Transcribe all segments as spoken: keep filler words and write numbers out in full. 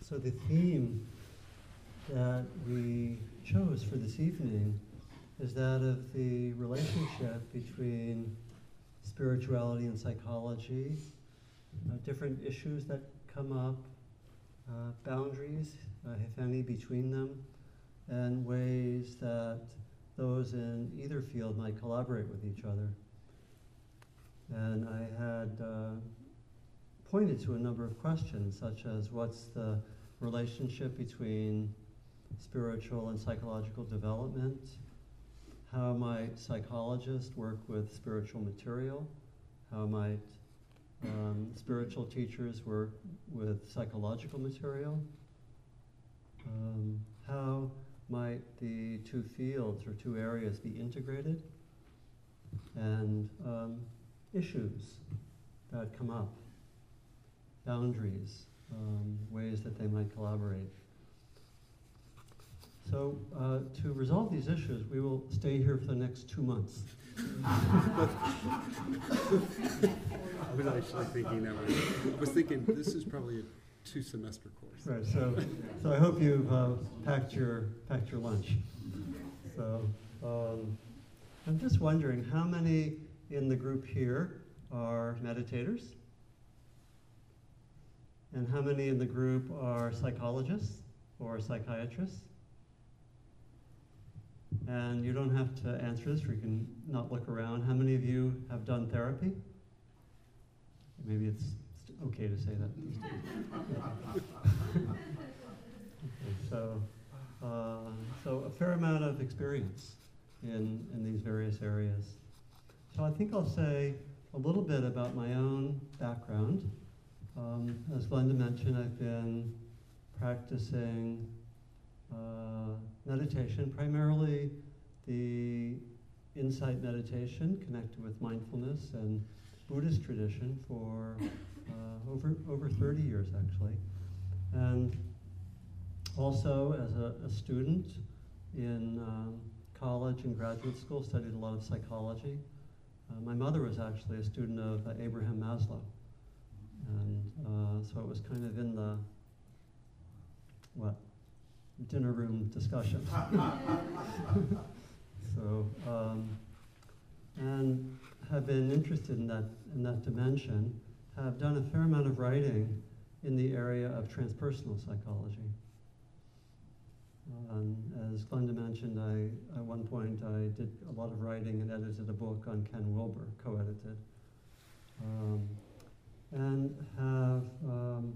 So the theme that we chose for this evening is that of the relationship between spirituality and psychology, uh, different issues that come up, uh, boundaries, uh, if any, between them, and ways that those in either field might collaborate with each other. And I had uh, pointed to a number of questions, such as what's the relationship between spiritual and psychological development? How might psychologists work with spiritual material? How might um, spiritual teachers work with psychological material? Um, how might the two fields or two areas be integrated? And um, issues that come up, boundaries, um, ways that they might collaborate. So uh, to resolve these issues, we will stay here for the next two months. I was actually thinking that way. I was thinking this is probably a two-semester course. Right. So, so I hope you've uh, packed your packed your lunch. So um, I'm just wondering how many in the group here are meditators, and how many in the group are psychologists or psychiatrists? And you don't have to answer this, or you can not look around. How many of you have done therapy? Maybe it's okay to say that. Okay, so, uh, so a fair amount of experience in, in these various areas. So I think I'll say a little bit about my own background. Um, as Glenda mentioned, I've been practicing uh, meditation, primarily the insight meditation connected with mindfulness and Buddhist tradition for uh, over over thirty years, actually. And also as a, a student in um, college and graduate school, studied a lot of psychology. Uh, my mother was actually a student of uh, Abraham Maslow. And uh, so it was kind of in the, what, dinner room discussion. So, um, and have been interested in that, in that dimension, have done a fair amount of writing in the area of transpersonal psychology. Um, as Glenda mentioned, I, at one point I did a lot of writing and edited a book on Ken Wilber, co-edited. Um, and have um,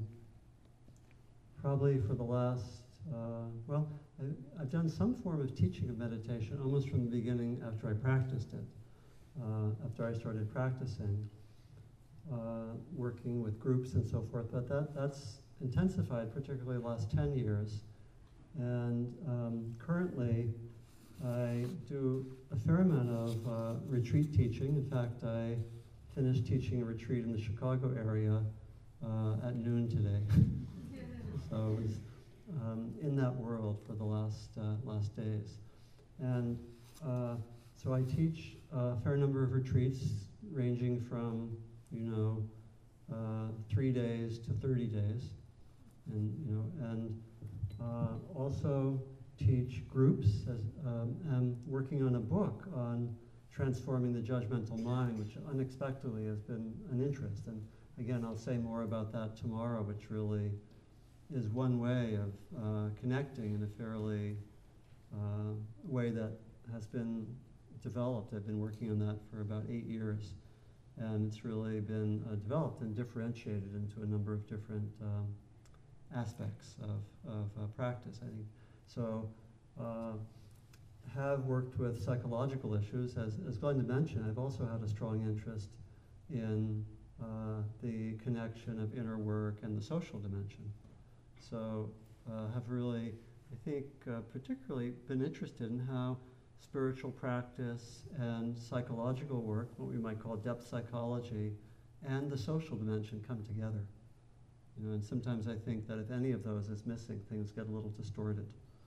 probably for the last, uh, well, I, I've done some form of teaching of meditation almost from the beginning after I practiced it, uh, after I started practicing, uh, working with groups and so forth, but that, that's intensified, particularly the last ten years. And um, currently, I do a fair amount of uh, retreat teaching. In fact, I finished teaching a retreat in the Chicago area uh, at noon today. So I was um, in that world for the last uh, last days. And uh, so I teach a fair number of retreats ranging from, you know, uh, three days to thirty days. And, you know, and uh, also teach groups. As, um, I'm working on a book on transforming the judgmental mind, which unexpectedly has been an interest. And again, I'll say more about that tomorrow, which really is one way of uh, connecting in a fairly uh, way that has been developed. I've been working on that for about eight years. And it's really been uh, developed and differentiated into a number of different um, aspects of, of uh, practice, I think. So, uh, have worked with psychological issues. As, as Glenda mentioned, I've also had a strong interest in uh, the connection of inner work and the social dimension. So, uh, have really, I think, uh, particularly been interested in how spiritual practice and psychological work, what we might call depth psychology, and the social dimension come together. You know, and sometimes I think that if any of those is missing, things get a little distorted.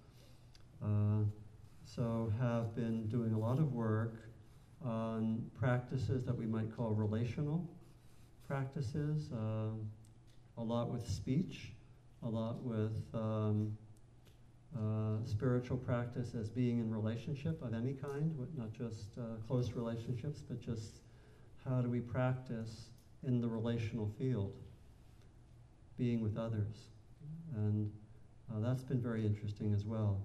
Uh, so have been doing a lot of work on practices that we might call relational practices, uh, a lot with speech, a lot with um, uh, spiritual practice as being in relationship of any kind, with not just uh, close relationships, but just how do we practice in the relational field, being with others. And uh, that's been very interesting as well.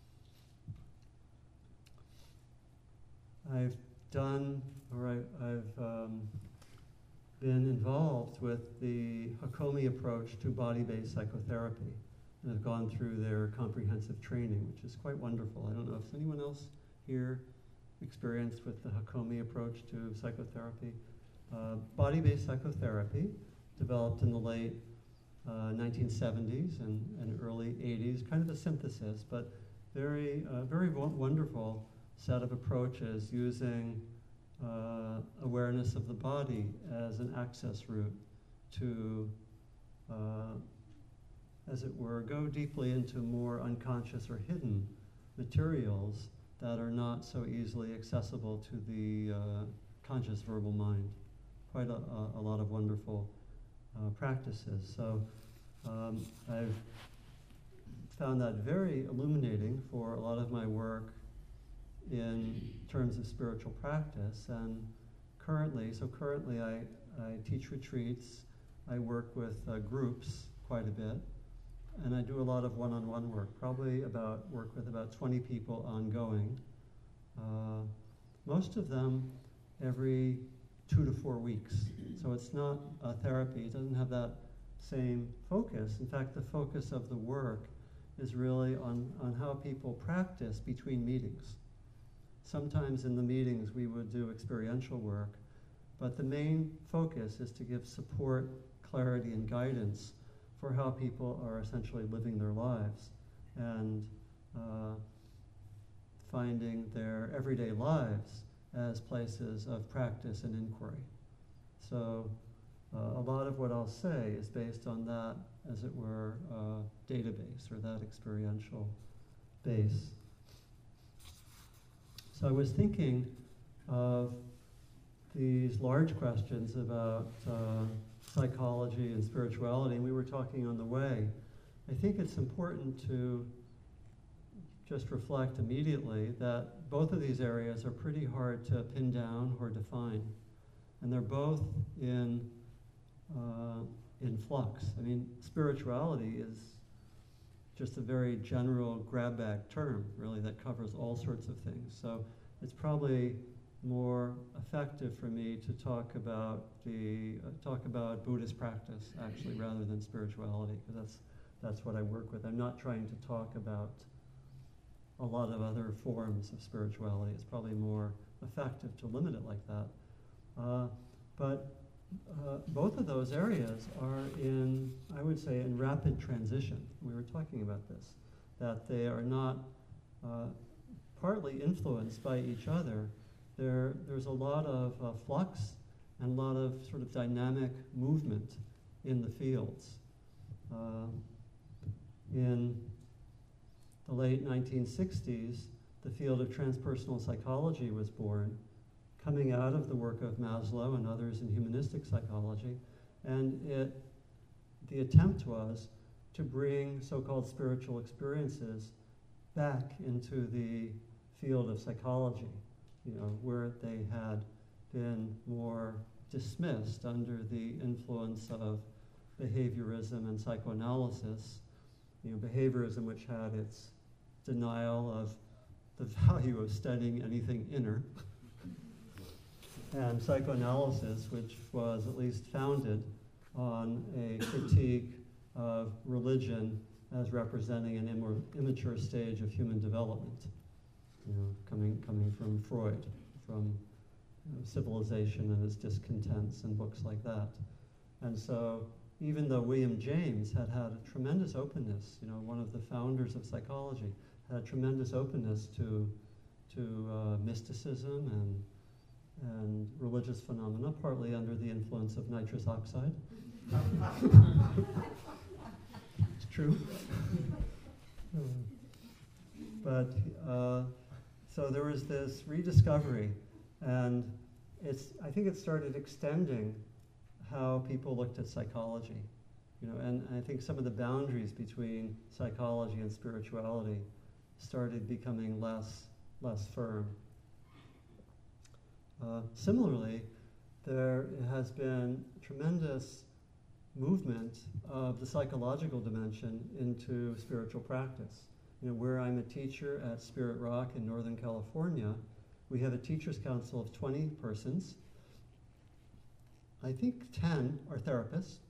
I've done, or I, I've um, been involved with the Hakomi approach to body-based psychotherapy, and have gone through their comprehensive training, which is quite wonderful. I don't know if anyone else here experienced with the Hakomi approach to psychotherapy. Uh, body-based psychotherapy, developed in the late uh, nineteen seventies and, and early eighties, kind of a synthesis, but very, uh, very wonderful set of approaches using uh, awareness of the body as an access route to, uh, as it were, go deeply into more unconscious or hidden materials that are not so easily accessible to the uh, conscious verbal mind. Quite a, a, a lot of wonderful uh, practices. So um, I've found that very illuminating for a lot of my work in terms of spiritual practice. And currently, so currently I, I teach retreats, I work with uh, groups quite a bit, and I do a lot of one-on-one work, probably about, work with about twenty people ongoing. Uh, most of them every two to four weeks. So it's not a therapy, it doesn't have that same focus. In fact, the focus of the work is really on, on how people practice between meetings. Sometimes in the meetings we would do experiential work, but the main focus is to give support, clarity, and guidance for how people are essentially living their lives and uh, finding their everyday lives as places of practice and inquiry. So uh, a lot of what I'll say is based on that, as it were, uh, database or that experiential base. So I was thinking of these large questions about uh, psychology and spirituality, and we were talking on the way. I think it's important to just reflect immediately that both of these areas are pretty hard to pin down or define, and they're both in uh, in flux. I mean, spirituality is just a very general grab-bag term, really, that covers all sorts of things. So it's probably more effective for me to talk about the uh, talk about Buddhist practice, actually, rather than spirituality, because that's that's what I work with. I'm not trying to talk about a lot of other forms of spirituality. It's probably more effective to limit it like that. Uh, but uh, both of those areas are in, I would say, in rapid transition. We were talking about this, that they are not uh, partly influenced by each other. There, there's a lot of uh, flux and a lot of sort of dynamic movement in the fields. Uh, in the late nineteen sixties, the field of transpersonal psychology was born, coming out of the work of Maslow and others in humanistic psychology, and it, the attempt was to bring so-called spiritual experiences back into the field of psychology, you know, where they had been more dismissed under the influence of behaviorism and psychoanalysis. You know, behaviorism, which had its denial of the value of studying anything inner, and psychoanalysis, which was at least founded on a critique of religion as representing an immor- immature stage of human development, you know, coming coming from Freud, from you know, Civilization and its discontents and books like that. And so even though William James had had a tremendous openness, you know, one of the founders of psychology, had a tremendous openness to to uh, mysticism and and religious phenomena, partly under the influence of nitrous oxide. It's true. But uh, so there was this rediscovery, and it's I think it started extending how people looked at psychology. You know, and I think some of the boundaries between psychology and spirituality started becoming less, less firm. Uh, similarly, there has been tremendous movement of the psychological dimension into spiritual practice. You know, where I'm a teacher at Spirit Rock in Northern California, we have a teachers' council of twenty persons. I think ten are therapists.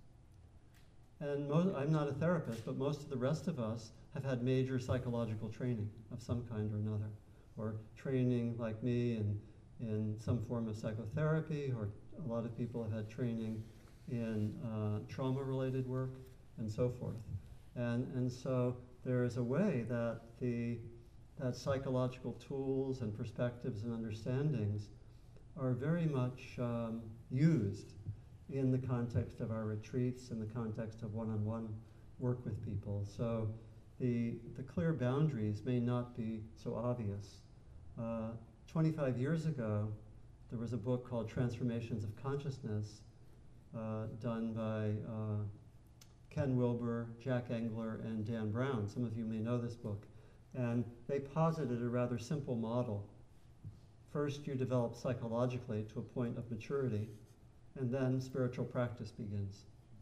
And mo- I'm not a therapist, but most of the rest of us have had major psychological training of some kind or another, or training like me in, in some form of psychotherapy, or a lot of people have had training in uh, trauma-related work, and so forth. And, and so there is a way that the that psychological tools and perspectives and understandings are very much um, used in the context of our retreats, in the context of one-on-one work with people. So the, the clear boundaries may not be so obvious. Uh, twenty-five years ago, there was a book called Transformations of Consciousness, uh, done by uh, Ken Wilber, Jack Engler, and Dan Brown. Some of you may know this book. And they posited a rather simple model. First, you develop psychologically to a point of maturity, and then spiritual practice begins.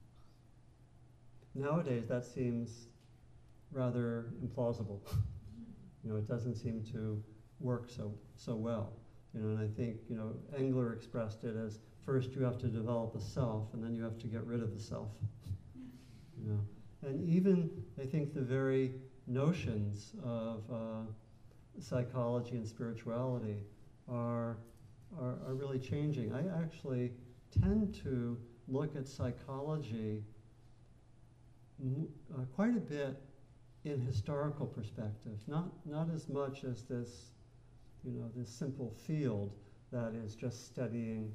Nowadays, that seems rather implausible. You know, it doesn't seem to work so so well. You know, and I think, you know, Engler expressed it as first you have to develop a self, and then you have to get rid of the self. You know, and even I think the very notions of uh, psychology and spirituality are, are are really changing. I actually tend to look at psychology m- uh, quite a bit in historical perspective, not not as much as this, you know, this simple field that is just studying,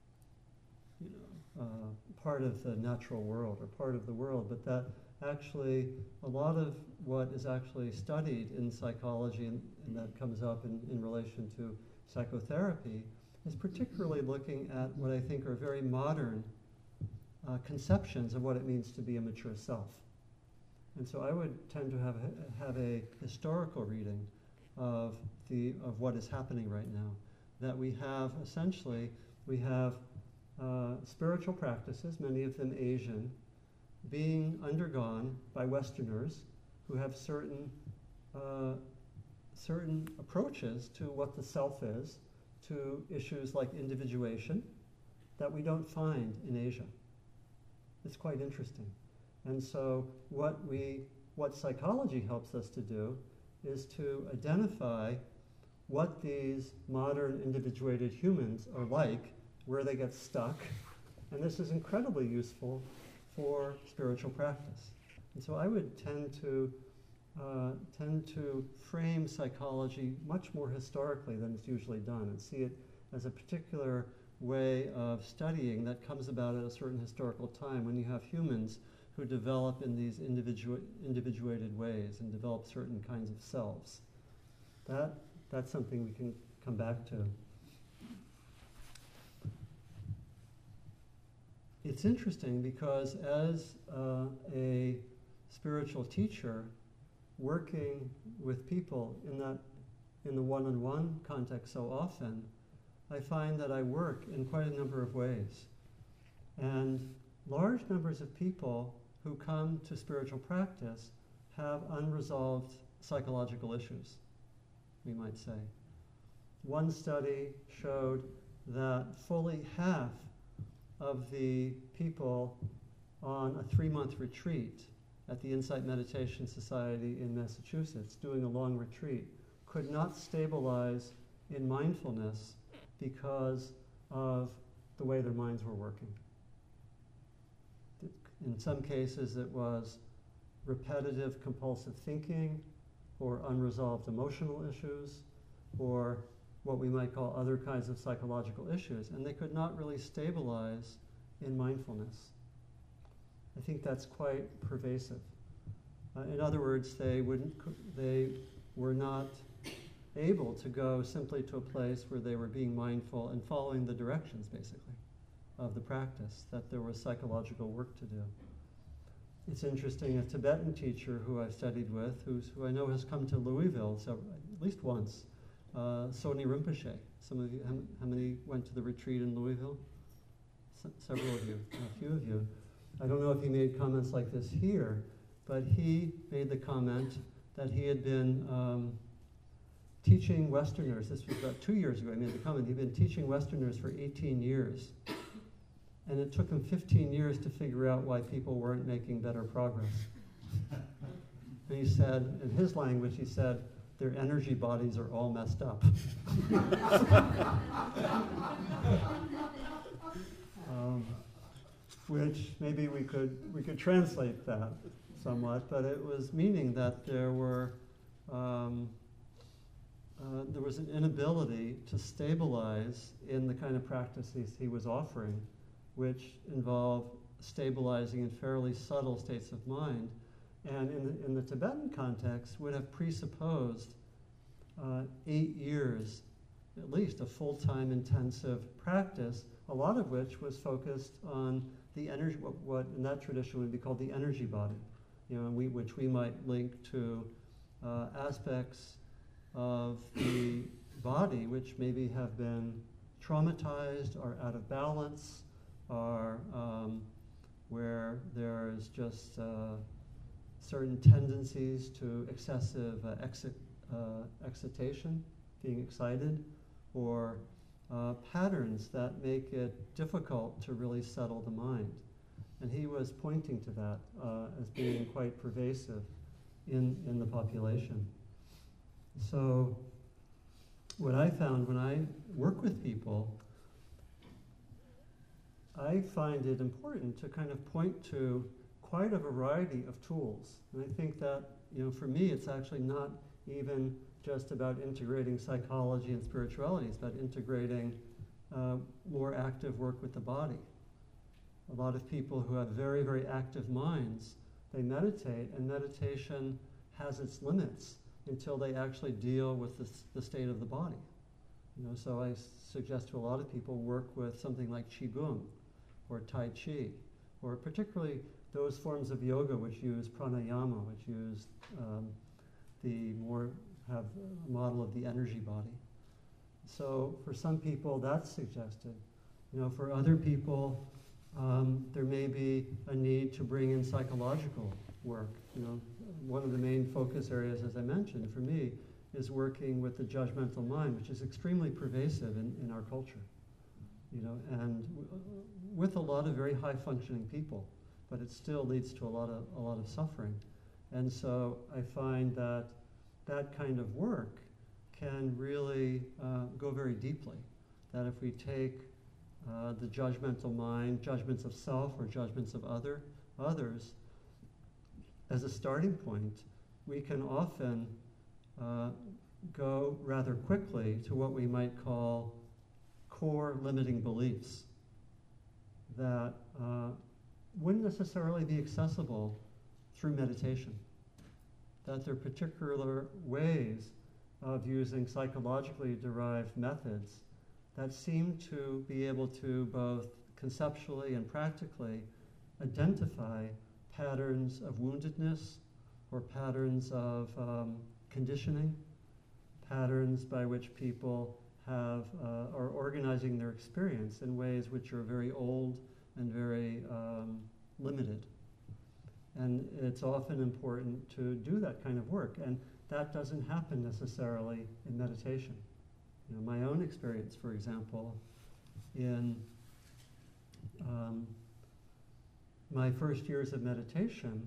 you know, uh, part of the natural world or part of the world, but that actually a lot of what is actually studied in psychology and, and that comes up in, in relation to psychotherapy is particularly looking at what I think are very modern uh, conceptions of what it means to be a mature self. And so I would tend to have a, have a historical reading of the of what is happening right now. That we have essentially we have uh, spiritual practices, many of them Asian, being undergone by Westerners who have certain uh, certain approaches to what the self is, to issues like individuation that we don't find in Asia. It's quite interesting. And so what we what psychology helps us to do is to identify what these modern individuated humans are like, where they get stuck, and this is incredibly useful for spiritual practice. And so I would tend to uh, tend to frame psychology much more historically than it's usually done, and see it as a particular way of studying that comes about at a certain historical time when you have humans who develop in these individu- individuated ways and develop certain kinds of selves. That that's something we can come back to. It's interesting because as uh, a spiritual teacher working with people in that in the one-on-one context so often, I find that I work in quite a number of ways. And large numbers of people who come to spiritual practice have unresolved psychological issues, we might say. One study showed that fully half of the people on a three-month retreat at the Insight Meditation Society in Massachusetts, doing a long retreat, could not stabilize in mindfulness because of the way their minds were working. In some cases, it was repetitive compulsive thinking, or unresolved emotional issues, or what we might call other kinds of psychological issues, and they could not really stabilize in mindfulness. I think that's quite pervasive. Uh, in other words, they wouldn't, they were not able to go simply to a place where they were being mindful and following the directions, basically, of the practice, that there was psychological work to do. it's interesting, a Tibetan teacher who I've studied with, who's, who I know has come to Louisville so, at least once, uh, Soni Rinpoche. Some of you, how, how many went to the retreat in Louisville? S several of you, a few of you. I don't know if he made comments like this here, but he made the comment that he had been um, teaching Westerners. This was about two years ago. He made the comment. He'd been teaching Westerners for eighteen years. And it took him fifteen years to figure out why people weren't making better progress. And he said, in his language, he said, their energy bodies are all messed up. um, which maybe we could, we could translate that somewhat, but it was meaning that there were, um, uh, there was an inability to stabilize in the kind of practices he was offering, which involve stabilizing in fairly subtle states of mind, and in the, in the Tibetan context would have presupposed uh, eight years, at least, of full-time intensive practice, a lot of which was focused on the energy, what, what in that tradition would be called the energy body, you know, and we, which we might link to uh, aspects of the body which maybe have been traumatized or out of balance, or um, where there is just uh, certain tendencies to excessive uh, exi uh, excitation, being excited, or uh, patterns that make it difficult to really settle the mind. And he was pointing to that uh, as being quite pervasive in, in the population. So what I found when I work with people, I find it important to kind of point to quite a variety of tools. And I think that, you know, for me, it's actually not even just about integrating psychology and spirituality. It's about integrating uh, more active work with the body. A lot of people who have very, very active minds, they meditate, and meditation has its limits until they actually deal with the, the state of the body. You know, so I suggest to a lot of people work with something like Qigong, or Tai Chi, or particularly those forms of yoga which use pranayama, which use um, the more, have a model of the energy body. So for some people that's suggested. You know, for other people, um, there may be a need to bring in psychological work. You know, one of the main focus areas, as I mentioned, for me, is working with the judgmental mind, which is extremely pervasive in, in our culture. You know, and w with a lot of very high-functioning people, but it still leads to a lot of a lot of suffering. And so I find that that kind of work can really uh, go very deeply. That if we take uh, the judgmental mind, judgments of self or judgments of other others, as a starting point, we can often uh, go rather quickly to what we might call core limiting beliefs that uh, wouldn't necessarily be accessible through meditation. That there are particular ways of using psychologically derived methods that seem to be able to both conceptually and practically identify patterns of woundedness or patterns of um, conditioning, patterns by which people have, uh, are organizing their experience in ways which are very old and very um, limited. And it's often important to do that kind of work, and that doesn't happen necessarily in meditation. You know, my own experience, for example, in um, my first years of meditation,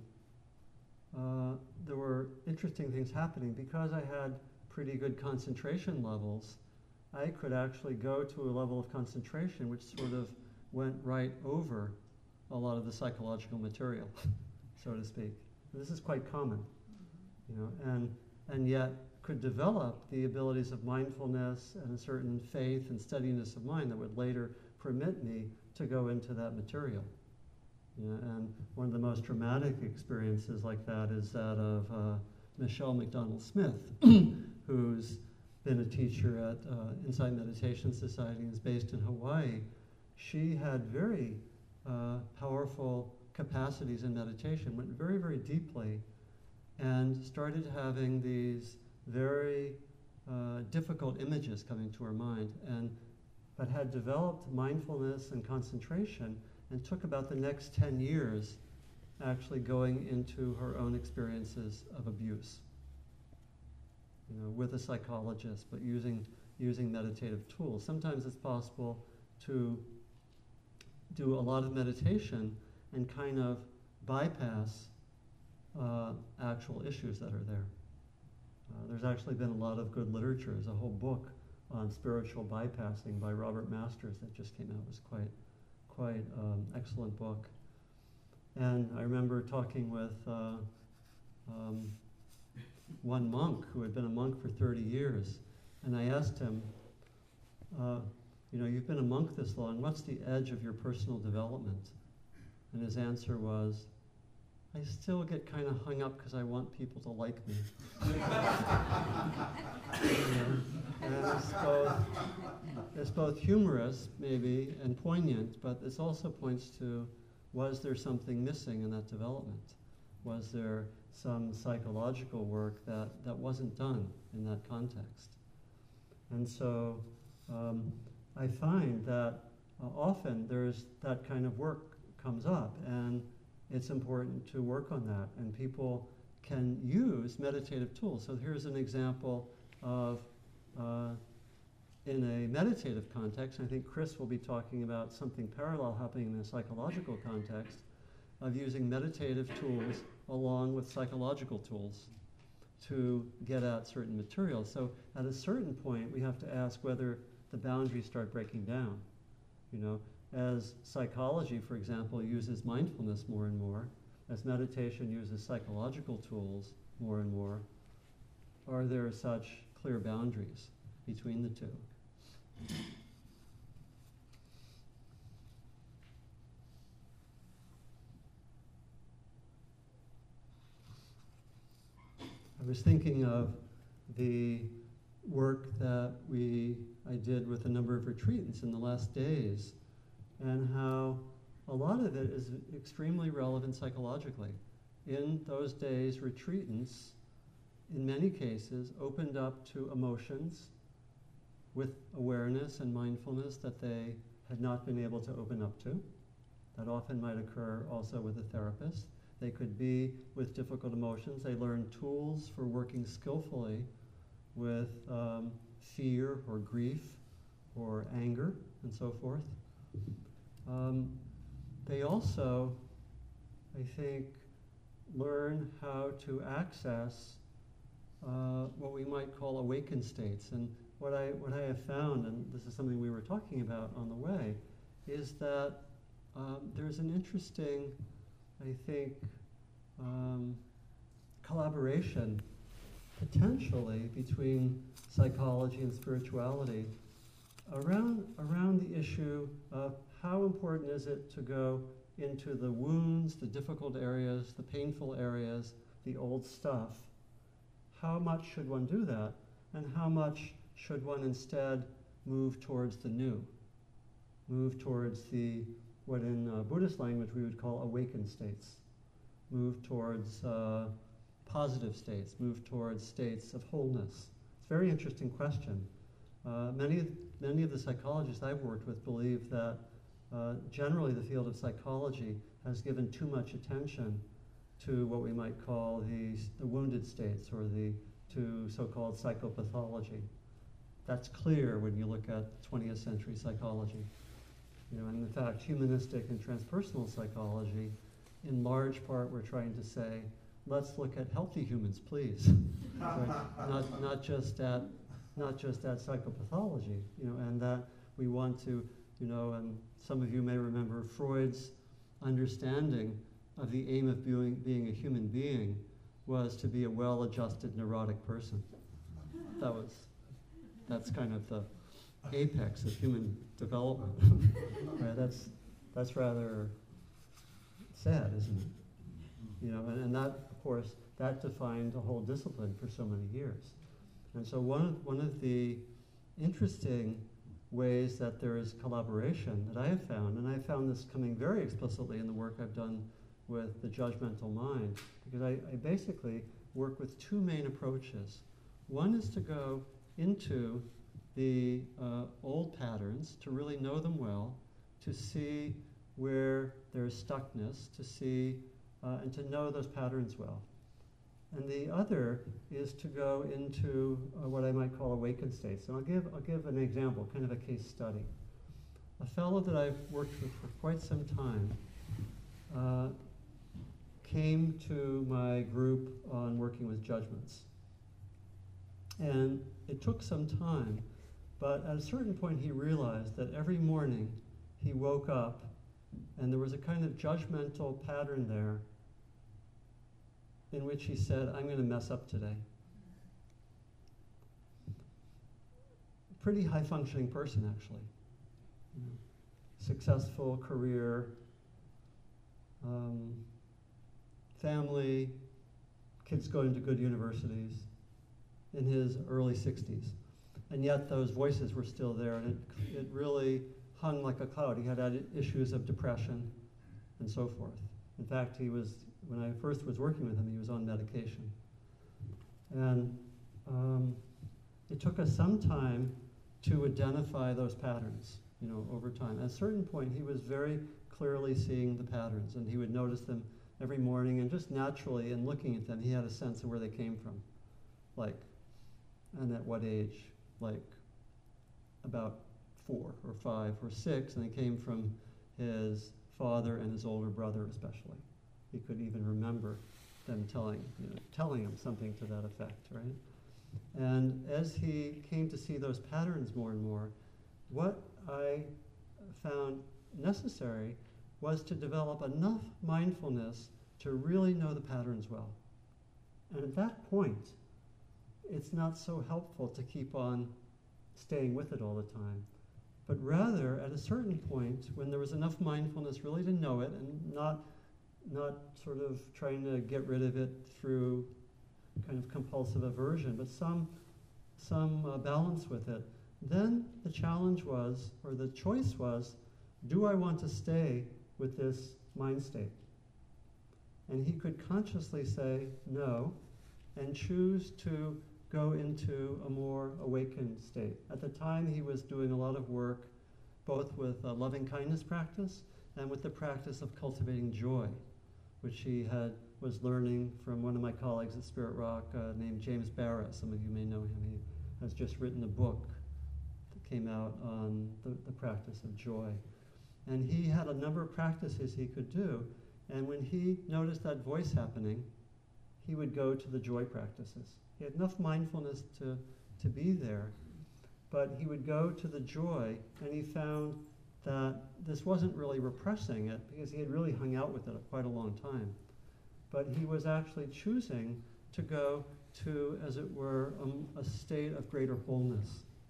uh, there were interesting things happening. Because I had pretty good concentration levels, I could actually go to a level of concentration which sort of went right over a lot of the psychological material, so to speak. This is quite common, you know, and, and yet could develop the abilities of mindfulness and a certain faith and steadiness of mind that would later permit me to go into that material. You know, and one of the most dramatic experiences like that is that of uh, Michelle McDonald Smith, who's been a teacher at uh, Insight Meditation Society and is based in Hawaii. She had very uh, powerful capacities in meditation, went very, very deeply and started having these very uh, difficult images coming to her mind, and but had developed mindfulness and concentration, and took about the next ten years actually going into her own experiences of abuse, you know, with a psychologist, but using, using meditative tools. Sometimes it's possible to do a lot of meditation and kind of bypass uh, actual issues that are there. Uh, there's actually been a lot of good literature. There's a whole book on spiritual bypassing by Robert Masters that just came out. It was quite, quite um, excellent book. And I remember talking with uh, um, one monk who had been a monk for thirty years, and I asked him, uh, you know, you've been a monk this long, what's the edge of your personal development? And his answer was, I still get kind of hung up because I want people to like me. You know? And it's both, it's both humorous, maybe, and poignant, but this also points to, was there something missing in that development? Was there some psychological work that, that wasn't done in that context? And so um, I find that uh, often there's that kind of work comes up, and it's important to work on that, and people can use meditative tools. So here's an example of, uh, in a meditative context, I think Chris will be talking about something parallel happening in a psychological context, of using meditative tools along with psychological tools to get at certain materials. So at a certain point, we have to ask whether the boundaries start breaking down. You know, as psychology, for example, uses mindfulness more and more, as meditation uses psychological tools more and more, are there such clear boundaries between the two? I was thinking of the work that we I did with a number of retreatants in the last days, and how a lot of it is extremely relevant psychologically. In those days, retreatants, in many cases, opened up to emotions with awareness and mindfulness that they had not been able to open up to. That often might occur also with a therapist. They could be with difficult emotions. They learn tools for working skillfully with um, fear or grief or anger and so forth. Um, they also, I think, learn how to access uh, what we might call awakened states. And what I, what I have found, and this is something we were talking about on the way, is that um, there's an interesting, I think, um, collaboration potentially between psychology and spirituality around, around the issue of how important is it to go into the wounds, the difficult areas, the painful areas, the old stuff. How much should one do that? And how much should one instead move towards the new? Move towards the, what in uh, Buddhist language we would call awakened states. Move towards uh, positive states, move towards states of wholeness. It's a very interesting question. Uh, many, of, many of the psychologists I've worked with believe that uh, generally the field of psychology has given too much attention to what we might call the, the wounded states, or the to so-called psychopathology. That's clear when you look at twentieth century psychology. You know, and in fact, humanistic and transpersonal psychology, in large part, we're trying to say, let's look at healthy humans, please. Right? Not, not just at, not just at psychopathology. You know, and that we want to, you know, and some of you may remember Freud's understanding of the aim of being, being a human being was to be a well-adjusted neurotic person. That was, that's kind of the apex of human development. Right? That's, that's rather sad, isn't it? You know, and, and that, of course, that defined a whole discipline for so many years. And so one of, one of the interesting ways that there is collaboration that I have found, and I found this coming very explicitly in the work I've done with the judgmental mind, because I, I basically work with two main approaches. One is to go into the uh, old patterns, to really know them well, to see where there's stuckness, to see uh, and to know those patterns well. And the other is to go into uh, what I might call awakened states. And I'll give, I'll give an example, kind of a case study. A fellow that I've worked with for quite some time uh, came to my group on working with judgments. And it took some time, but at a certain point he realized that every morning he woke up and there was a kind of judgmental pattern there in which he said, I'm going to mess up today. Pretty high-functioning person, actually. You know, successful career, um, family, kids going to good universities, in his early sixties. And yet those voices were still there, and it, it really hung like a cloud. He had had issues of depression and so forth. In fact, he was, when I first was working with him, he was on medication. And um, it took us some time to identify those patterns, you know, over time. At a certain point, he was very clearly seeing the patterns, and he would notice them every morning, and just naturally, in looking at them, he had a sense of where they came from. Like, and at what age? Like, about four or five or six, and it came from his father and his older brother especially. He could even remember them telling, you know, telling him something to that effect, right? And as he came to see those patterns more and more, what I found necessary was to develop enough mindfulness to really know the patterns well. And at that point, it's not so helpful to keep on staying with it all the time. But rather, at a certain point, when there was enough mindfulness really to know it and not, not sort of trying to get rid of it through kind of compulsive aversion, but some, some uh, balance with it, then the challenge was, or the choice was, do I want to stay with this mind state? And he could consciously say no and choose to go into a more awakened state. At the time, he was doing a lot of work both with a loving kindness practice and with the practice of cultivating joy, which he had was learning from one of my colleagues at Spirit Rock uh, named James Barra. Some of you may know him. He has just written a book that came out on the, the practice of joy. And he had a number of practices he could do, and when he noticed that voice happening, he would go to the joy practices. He had enough mindfulness to, to be there, but he would go to the joy, and he found that this wasn't really repressing it, because he had really hung out with it quite a long time. But he was actually choosing to go to, as it were, um, a state of greater wholeness.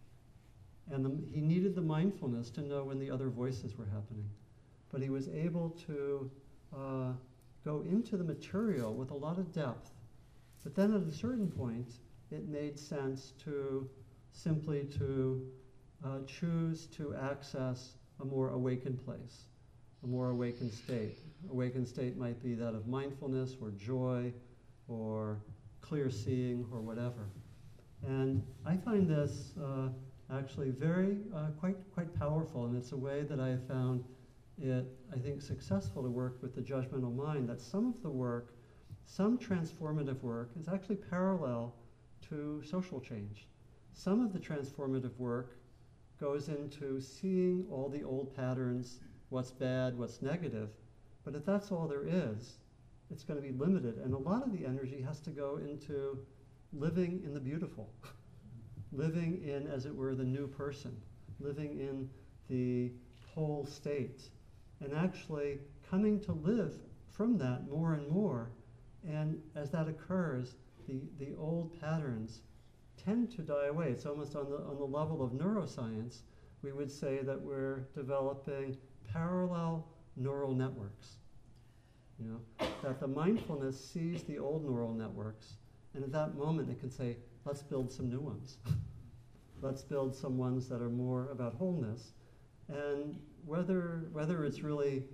And the, he needed the mindfulness to know when the other voices were happening. But he was able to uh, go into the material with a lot of depth. But then at a certain point, it made sense to simply to uh, choose to access a more awakened place, a more awakened state. Awakened state might be that of mindfulness or joy or clear seeing or whatever. And I find this uh, actually very, uh, quite, quite powerful, and it's a way that I have found it, I think, successful to work with the judgmental mind, that some of the work, some transformative work, is actually parallel to social change. Some of the transformative work goes into seeing all the old patterns, what's bad, what's negative, but if that's all there is, it's going to be limited, and a lot of the energy has to go into living in the beautiful, living in, as it were, the new person, living in the whole state, and actually coming to live from that more and more. And as that occurs, the, the old patterns tend to die away. It's almost on the, on the level of neuroscience, we would say that we're developing parallel neural networks. You know, that the mindfulness sees the old neural networks, and at that moment it can say, let's build some new ones. Let's build some ones that are more about wholeness. And whether, whether it's really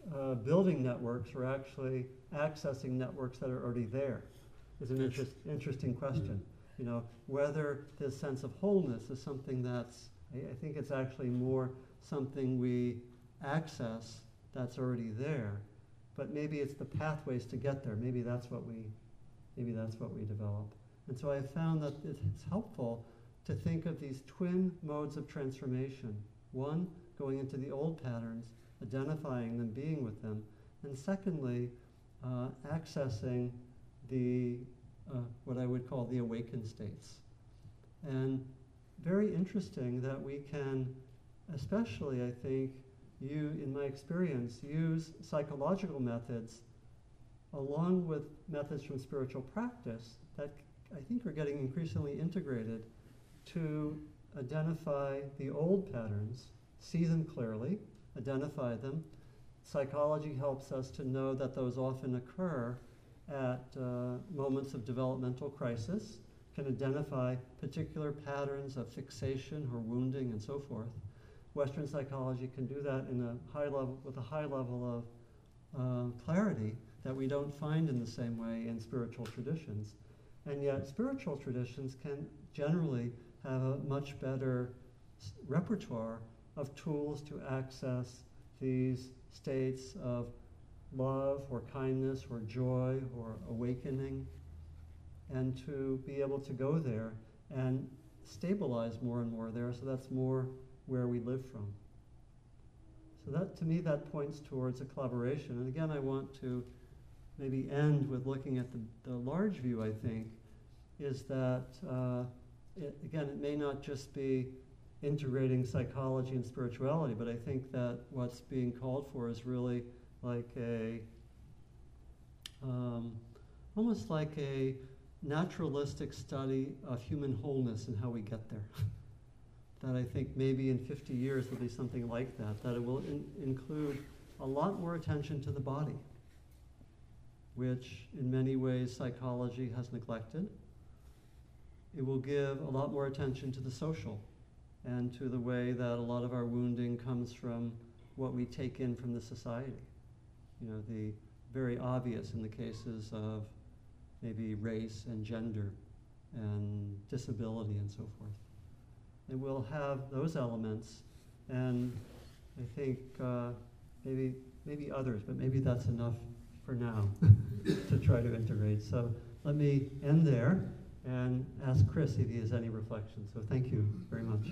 uh, building networks or actually accessing networks that are already there is an interest, interesting question. You know, whether this sense of wholeness is something that's, I, I think it's actually more something we access that's already there, but maybe it's the pathways to get there. Maybe that's what we, maybe that's what we develop. And so I found that it's helpful to think of these twin modes of transformation. One, going into the old patterns, identifying them, being with them, and secondly, uh, accessing the, uh, what I would call the awakened states. And very interesting that we can, especially I think, you, in my experience, use psychological methods along with methods from spiritual practice that I think are getting increasingly integrated to identify the old patterns, see them clearly, identify them. Psychology helps us to know that those often occur at uh, moments of developmental crisis, can identify particular patterns of fixation or wounding and so forth. Western psychology can do that in a high level, with a high level of uh, clarity that we don't find in the same way in spiritual traditions. And yet spiritual traditions can generally have a much better s- repertoire of tools to access these states of love or kindness or joy or awakening, and to be able to go there and stabilize more and more there, so that's more where we live from. So that, to me, that points towards a collaboration. And again, I want to maybe end with looking at the, the large view, I think, is that, uh, it, again, it may not just be integrating psychology and spirituality, but I think that what's being called for is really like a, um, almost like a naturalistic study of human wholeness and how we get there. That I think maybe in fifty years there'll be something like that, that it will in include a lot more attention to the body, which in many ways psychology has neglected. It will give a lot more attention to the social and to the way that a lot of our wounding comes from what we take in from the society. You know, the very obvious in the cases of maybe race and gender and disability and so forth. And we'll have those elements, and I think uh, maybe maybe others, but maybe that's enough for now to try to integrate. So let me end there and ask Chris if he has any reflections. So thank you very much.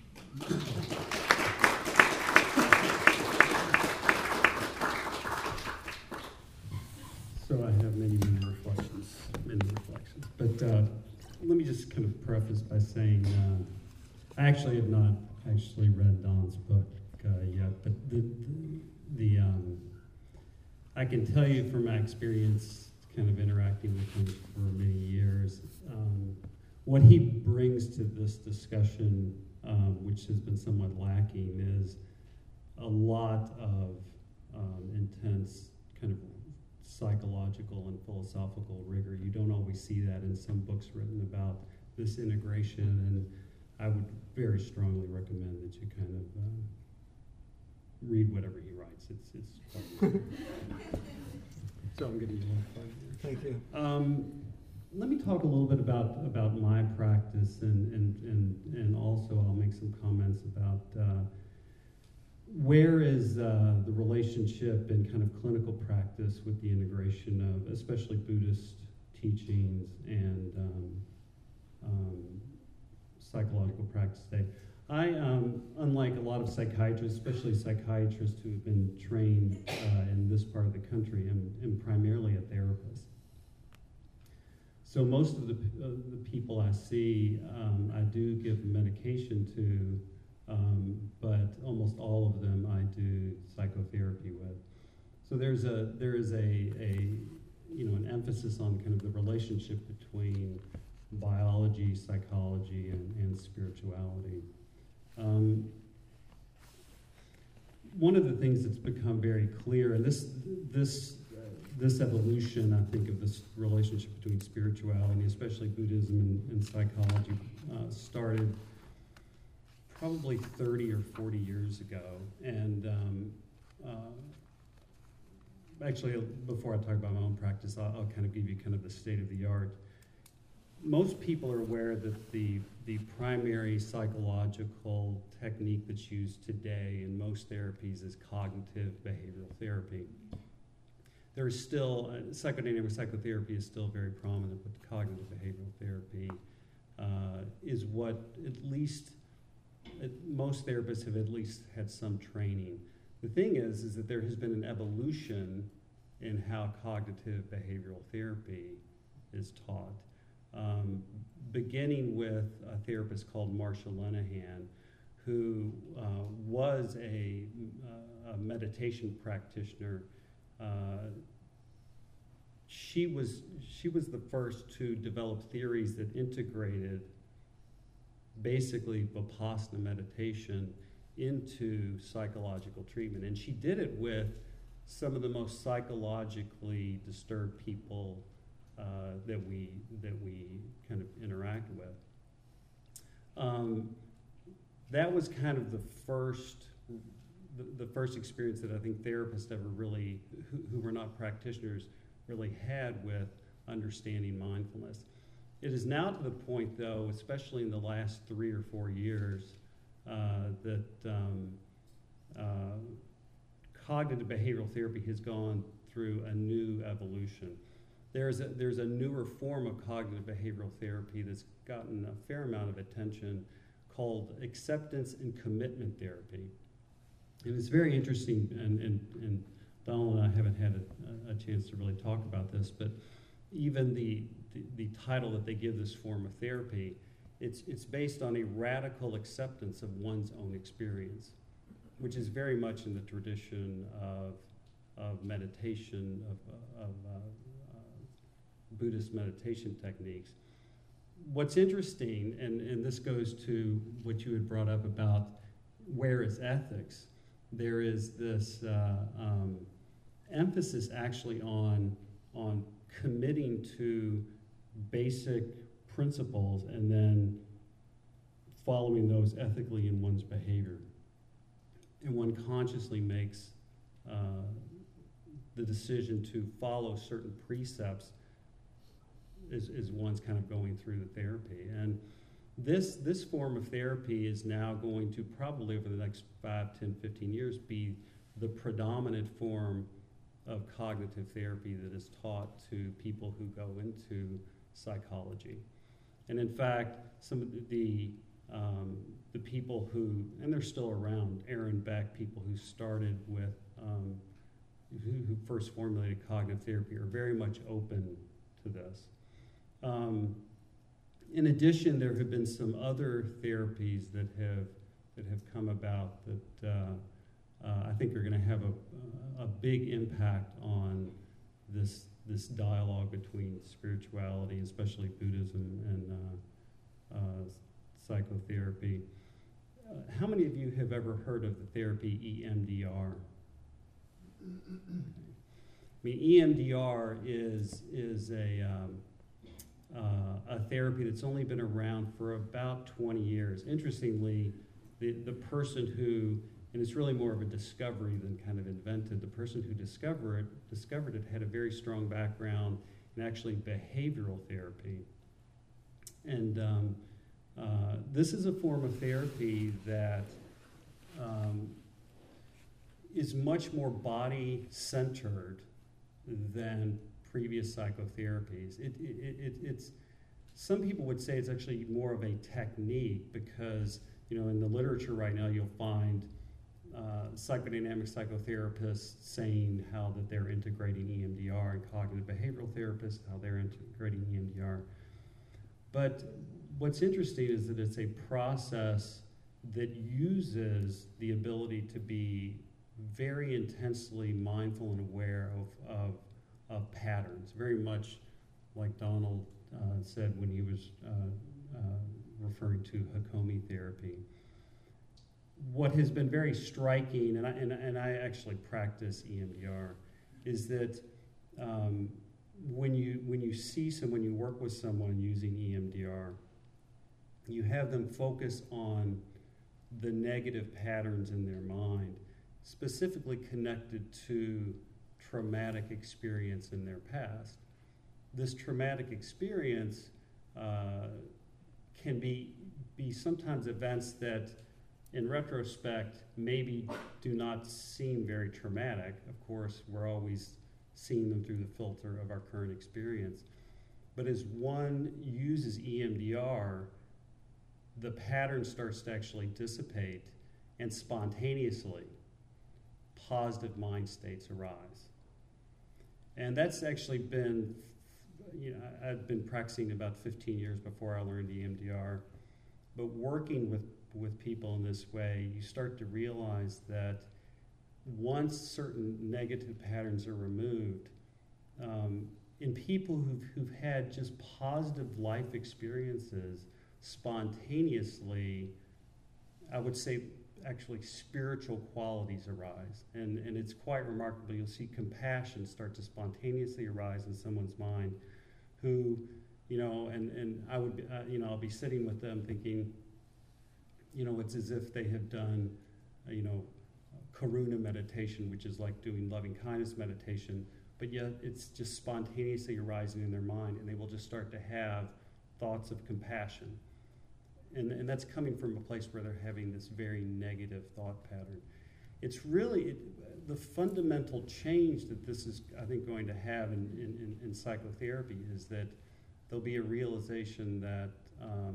So I have many, many reflections, many reflections. But uh, let me just kind of preface by saying, uh, I actually have not actually read Don's book uh, yet, but the, the, the um, I can tell you from my experience kind of interacting with him for many years, um, what he brings to this discussion, um, which has been somewhat lacking, is a lot of um, intense kind of psychological and philosophical rigor. You don't always see that in some books written about this integration, and I would very strongly recommend that you kind of uh, read whatever he writes. It's it's quite So I'm getting a lot of fun here. Thank you. Um, let me talk a little bit about, about my practice, and, and, and, and also I'll make some comments about uh, where is uh, the relationship in kind of clinical practice with the integration of especially Buddhist teachings and um, um, psychological practice today. I, um, unlike a lot of psychiatrists, especially psychiatrists who have been trained uh, in this part of the country, am, am primarily a therapist. So most of the, uh, the people I see, um, I do give medication to, um, but almost all of them I do psychotherapy with. So there's a there is a, a you know an emphasis on kind of the relationship between biology, psychology, and, and spirituality. Um, one of the things that's become very clear, and this this uh, this evolution, I think, of this relationship between spirituality, especially Buddhism and, and psychology, uh, started probably thirty or forty years ago, and um, uh, actually, before I talk about my own practice, I'll, I'll kind of give you kind of the state of the art. Most people are aware that the, the primary psychological technique that's used today in most therapies is cognitive behavioral therapy. There is still, uh, psychodynamic psychotherapy is still very prominent, but cognitive behavioral therapy uh, is what at least, uh, most therapists have at least had some training. The thing is, is that there has been an evolution in how cognitive behavioral therapy is taught. Um, beginning with a therapist called Marsha Linehan, who uh, was a, uh, a meditation practitioner. Uh, she was she was the first to develop theories that integrated basically Vipassana meditation into psychological treatment, and she did it with some of the most psychologically disturbed people Uh, that we that we kind of interact with. Um, that was kind of the first the, the first experience that I think therapists ever really, who, who were not practitioners, really had with understanding mindfulness. It is now to the point, though, especially in the last three or four years, uh, that um, uh, cognitive behavioral therapy has gone through a new evolution. There's a, there's a newer form of cognitive behavioral therapy that's gotten a fair amount of attention called acceptance and commitment therapy. And it's very interesting, and, and, and Donald and I haven't had a, a chance to really talk about this, but even the, the, the title that they give this form of therapy, it's, it's based on a radical acceptance of one's own experience, which is very much in the tradition of, of meditation, of, of uh, Buddhist meditation techniques. What's interesting, and, and this goes to what you had brought up about where is ethics, there is this uh, um, emphasis actually on, on committing to basic principles and then following those ethically in one's behavior. And one consciously makes uh, the decision to follow certain precepts Is, is one's kind of going through the therapy. And this this form of therapy is now going to probably over the next five, ten, fifteen years be the predominant form of cognitive therapy that is taught to people who go into psychology. And in fact, some of the um, the people who, and they're still around, Aaron Beck, people who started with, um, who, who first formulated cognitive therapy, are very much open to this. Um, in addition, there have been some other therapies that have that have come about that uh, uh, I think are going to have a, a big impact on this this dialogue between spirituality, especially Buddhism, and uh, uh, psychotherapy. Uh, how many of you have ever heard of the therapy E M D R? I mean, E M D R is is a um, Uh, a therapy that's only been around for about twenty years. Interestingly, the, the person who, and it's really more of a discovery than kind of invented, the person who discovered it, discovered it had a very strong background in actually behavioral therapy. And um, uh, this is a form of therapy that um, is much more body-centered than previous psychotherapies. It, it, it, it's, some people would say it's actually more of a technique because, you know, in the literature right now you'll find uh, psychodynamic psychotherapists saying how that they're integrating E M D R, and cognitive behavioral therapists, how they're integrating E M D R. But what's interesting is that it's a process that uses the ability to be very intensely mindful and aware of, of of patterns, very much like Donald uh, said when he was uh, uh, referring to Hakomi therapy. What has been very striking, and I, and, and I actually practice E M D R, is that um, when you when you see someone, when you work with someone using E M D R, you have them focus on the negative patterns in their mind, specifically connected to traumatic experience in their past. This traumatic experience uh, can be, be sometimes events that, in retrospect, maybe do not seem very traumatic. Of course, we're always seeing them through the filter of our current experience. But as one uses E M D R, the pattern starts to actually dissipate, and spontaneously, positive mind states arise. And that's actually been, you know, I've been practicing about fifteen years before I learned E M D R. But working with, with people in this way, you start to realize that once certain negative patterns are removed, um, in people who've, who've had just positive life experiences, spontaneously, I would say, actually spiritual qualities arise. And, and it's quite remarkable. You'll see compassion start to spontaneously arise in someone's mind who, you know, and, and I would, uh, you know, I'll be sitting with them thinking, you know, it's as if they have done, uh, you know, karuna meditation, which is like doing loving kindness meditation, but yet it's just spontaneously arising in their mind, and they will just start to have thoughts of compassion. And, and that's coming from a place where they're having this very negative thought pattern. It's really it, the fundamental change that this is, I think, going to have in, in, in psychotherapy is that there'll be a realization that um,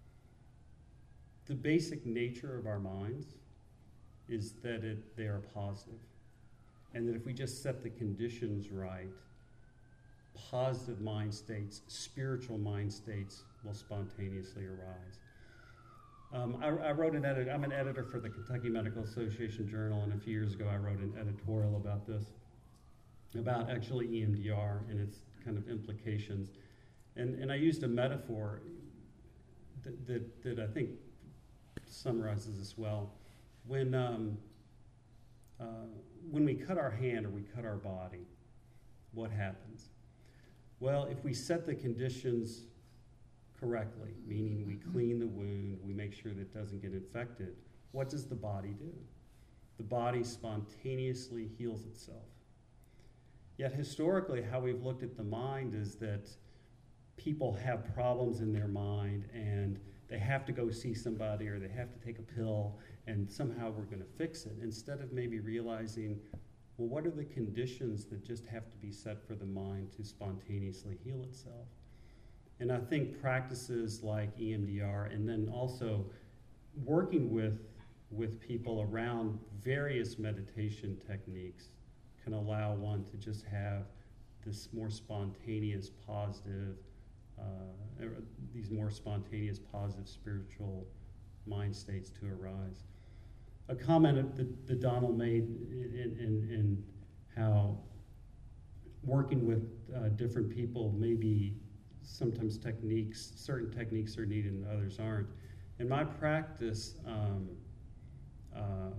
the basic nature of our minds is that it, they are positive. And that if we just set the conditions right, positive mind states, spiritual mind states will spontaneously arise. Um, I, I wrote an edit. I'm an editor for the Kentucky Medical Association Journal, and a few years ago I wrote an editorial about this, about actually E M D R and its kind of implications. And, and I used a metaphor that, that, that I think summarizes this well. When, um, uh, when we cut our hand or we cut our body, what happens? Well, if we set the conditions correctly, meaning we clean the wound, we make sure that it doesn't get infected, what does the body do? The body spontaneously heals itself. Yet historically, how we've looked at the mind is that people have problems in their mind and they have to go see somebody or they have to take a pill and somehow we're going to fix it, instead of maybe realizing, well, what are the conditions that just have to be set for the mind to spontaneously heal itself? And I think practices like E M D R, and then also working with, with people around various meditation techniques, can allow one to just have this more spontaneous, positive, uh, these more spontaneous, positive spiritual mind states to arise. A comment that, that Donald made in, in, in how working with uh, different people, maybe sometimes techniques, certain techniques are needed and others aren't. In my practice, um, uh,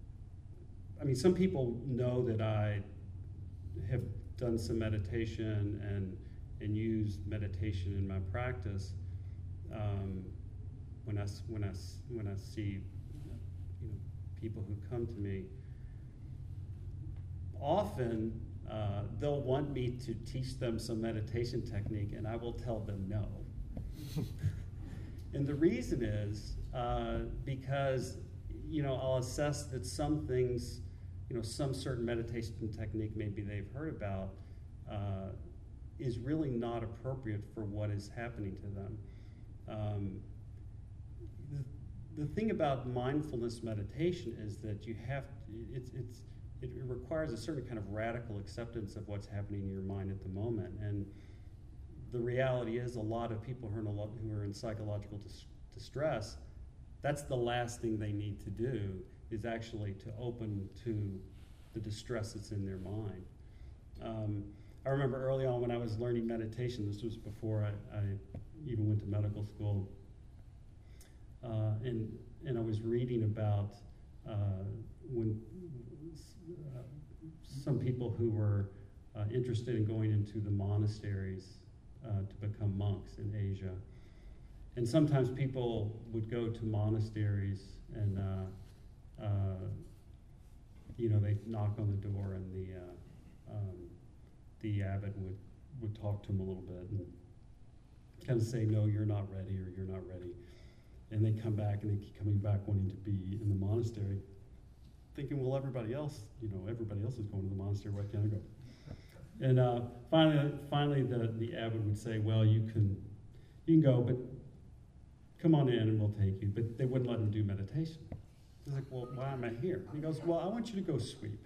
I mean, some people know that I have done some meditation and and used meditation in my practice. Um, when I when I when I see, you know, people who come to me, often uh, they'll want me to teach them some meditation technique, and I will tell them no. And the reason is uh, because, you know, I'll assess that some things, you know, some certain meditation technique maybe they've heard about uh, is really not appropriate for what is happening to them. Um, the, the thing about mindfulness meditation is that you have to, it's, it's, it requires a certain kind of radical acceptance of what's happening in your mind at the moment. And the reality is a lot of people who are in, a lot, who are in psychological dis- distress, that's the last thing they need to do, is actually to open to the distress that's in their mind. Um, I remember early on when I was learning meditation, this was before I, I even went to medical school, uh, and, and I was reading about uh, when uh, some people who were uh, interested in going into the monasteries uh, to become monks in Asia. And sometimes people would go to monasteries and, uh, uh, you know, they'd knock on the door and the, uh, uh, the abbot would, would talk to him a little bit and kind of say, no, you're not ready, or you're not ready. And they come back, and they keep coming back wanting to be in the monastery, thinking, well, everybody else, you know, everybody else is going to the monastery, why can't I go? And uh, finally, finally the, the abbot would say, well, you can, you can go, but come on in and we'll take you. But they wouldn't let him do meditation. He's like, well, why am I here? And he goes, well, I want you to go sweep.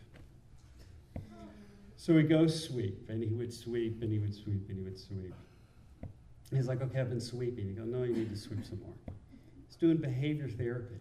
So he goes sweep, and he would sweep, and he would sweep, and he would sweep. And he's like, okay, I've been sweeping. He goes, no, you need to sweep some more. He's doing behavior therapy.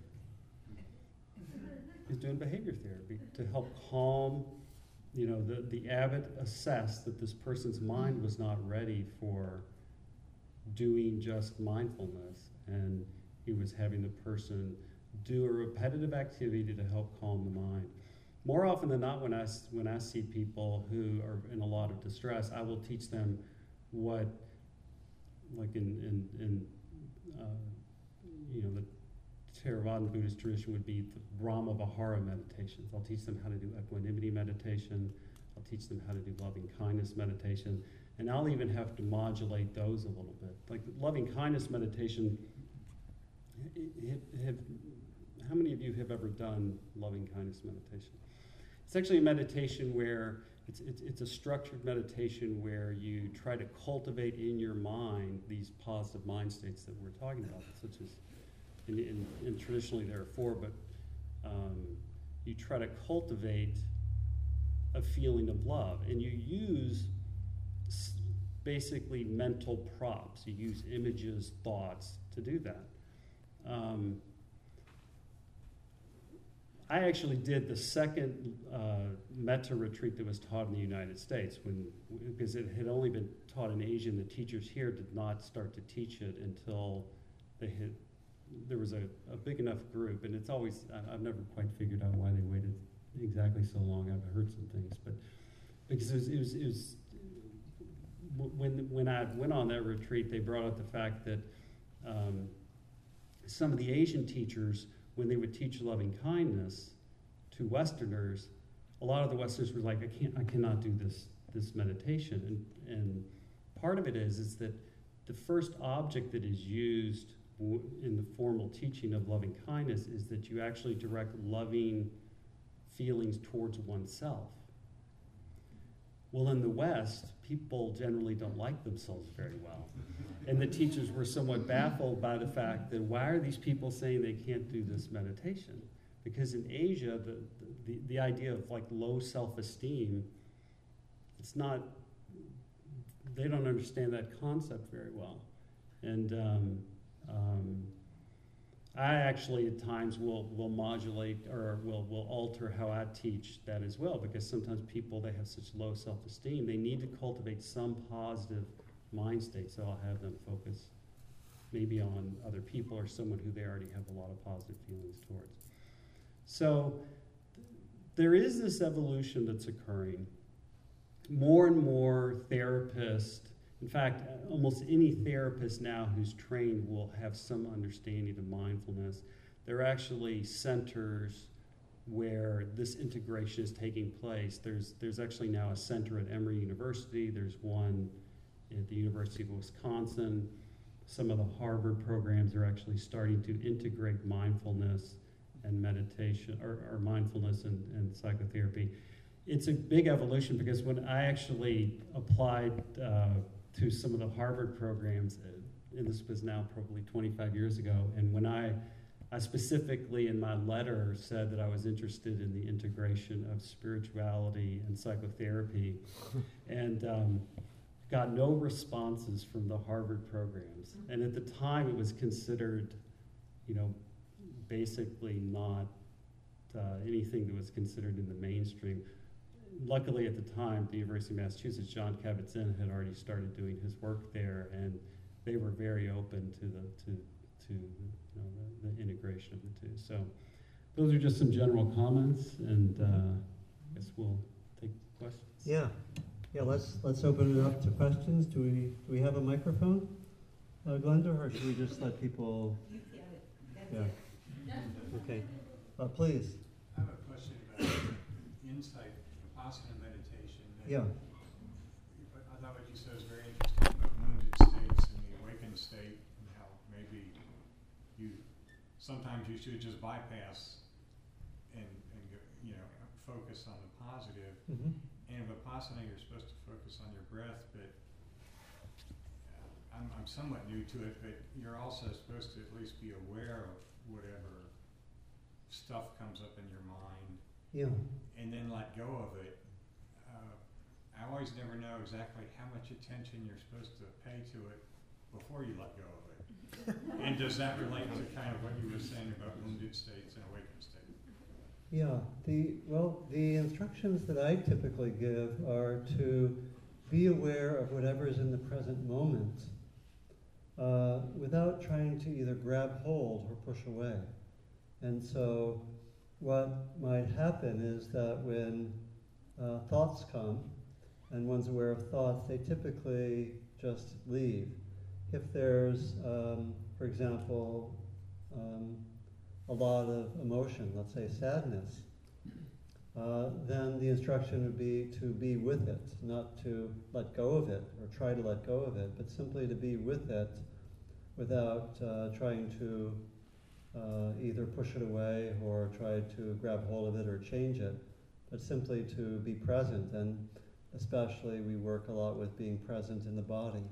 He's doing behavior therapy to help calm, you know, the, the abbot assessed that this person's mind was not ready for doing just mindfulness, and he was having the person do a repetitive activity to help calm the mind. More often than not, when I, when I see people who are in a lot of distress, I will teach them what, like in, in, in uh, you know, the Theravadan Buddhist tradition would be the Brahma Vihara meditations. I'll teach them how to do equanimity meditation. I'll teach them how to do loving kindness meditation. And I'll even have to modulate those a little bit. Like loving kindness meditation, have, have, how many of you have ever done loving kindness meditation? It's actually a meditation where it's, it's, it's a structured meditation where you try to cultivate in your mind these positive mind states that we're talking about, such as, and, and, and traditionally there are four, but um, you try to cultivate a feeling of love, and you use s- basically mental props. You use images, thoughts to do that. Um, I actually did the second uh, metta retreat that was taught in the United States, when, because it had only been taught in Asia, and the teachers here did not start to teach it until they had, there was a, a big enough group, and it's always, I've never quite figured out why they waited exactly so long. I've heard some things, but because it was, it was, it was when, when I went on that retreat, they brought up the fact that um, some of the Asian teachers, when they would teach loving kindness to Westerners, a lot of the Westerners were like, I can't, I cannot do this, this meditation. And, and part of it is, is that the first object that is used w- in the formal teaching of loving kindness is that you actually direct loving feelings towards oneself. Well, in the West, people generally don't like themselves very well. And the teachers were somewhat baffled by the fact that why are these people saying they can't do this meditation? Because in Asia, the, the, the idea of like low self-esteem, it's not, they don't understand that concept very well. And um, um, I actually at times will, will modulate or will, will alter how I teach that as well, because sometimes people, they have such low self-esteem, they need to cultivate some positive mind state, so I'll have them focus maybe on other people or someone who they already have a lot of positive feelings towards. So th- there is this evolution that's occurring. More and more therapists, in fact, almost any therapist now who's trained will have some understanding of mindfulness. There are actually centers where this integration is taking place. There's, there's actually now a center at Emory University. There's one at the University of Wisconsin. Some of the Harvard programs are actually starting to integrate mindfulness and meditation, or, or mindfulness and, and psychotherapy. It's a big evolution, because when I actually applied uh, to some of the Harvard programs, and this was now probably twenty-five years ago, and when I, I specifically in my letter said that I was interested in the integration of spirituality and psychotherapy, and um, got no responses from the Harvard programs. And at the time, it was considered, you know, basically not uh, anything that was considered in the mainstream. Luckily, at the time, the University of Massachusetts, John Kabat-Zinn had already started doing his work there, and they were very open to the to to you know, the, the integration of the two. So, those are just some general comments, and uh, I guess we'll take questions. Yeah, yeah. Let's let's open it up to questions. Do we do we have a microphone, uh, Glenda, or should we just let people? Yeah. Okay. Uh, please. I have a question about insight, asana meditation. That Yeah. sometimes you should just bypass and, and go, you know, focus on the positive. Mm-hmm. And in Vipassana, you're supposed to focus on your breath, but I'm, I'm somewhat new to it, but you're also supposed to at least be aware of whatever stuff comes up in your mind Yeah. and then let go of it. Uh, I always never know exactly how much attention you're supposed to pay to it before you let go of it. And does that relate to kind of what you were saying about wounded states and awakened states? Yeah, the, well, the instructions that I typically give are to be aware of whatever is in the present moment uh, without trying to either grab hold or push away. And so what might happen is that when uh, thoughts come and one's aware of thoughts, they typically just leave. If there's, um, for example, um, a lot of emotion, let's say sadness, uh, then the instruction would be to be with it, not to let go of it or try to let go of it, but simply to be with it without uh, trying to uh, either push it away or try to grab hold of it or change it, but simply to be present. And especially we work a lot with being present in the body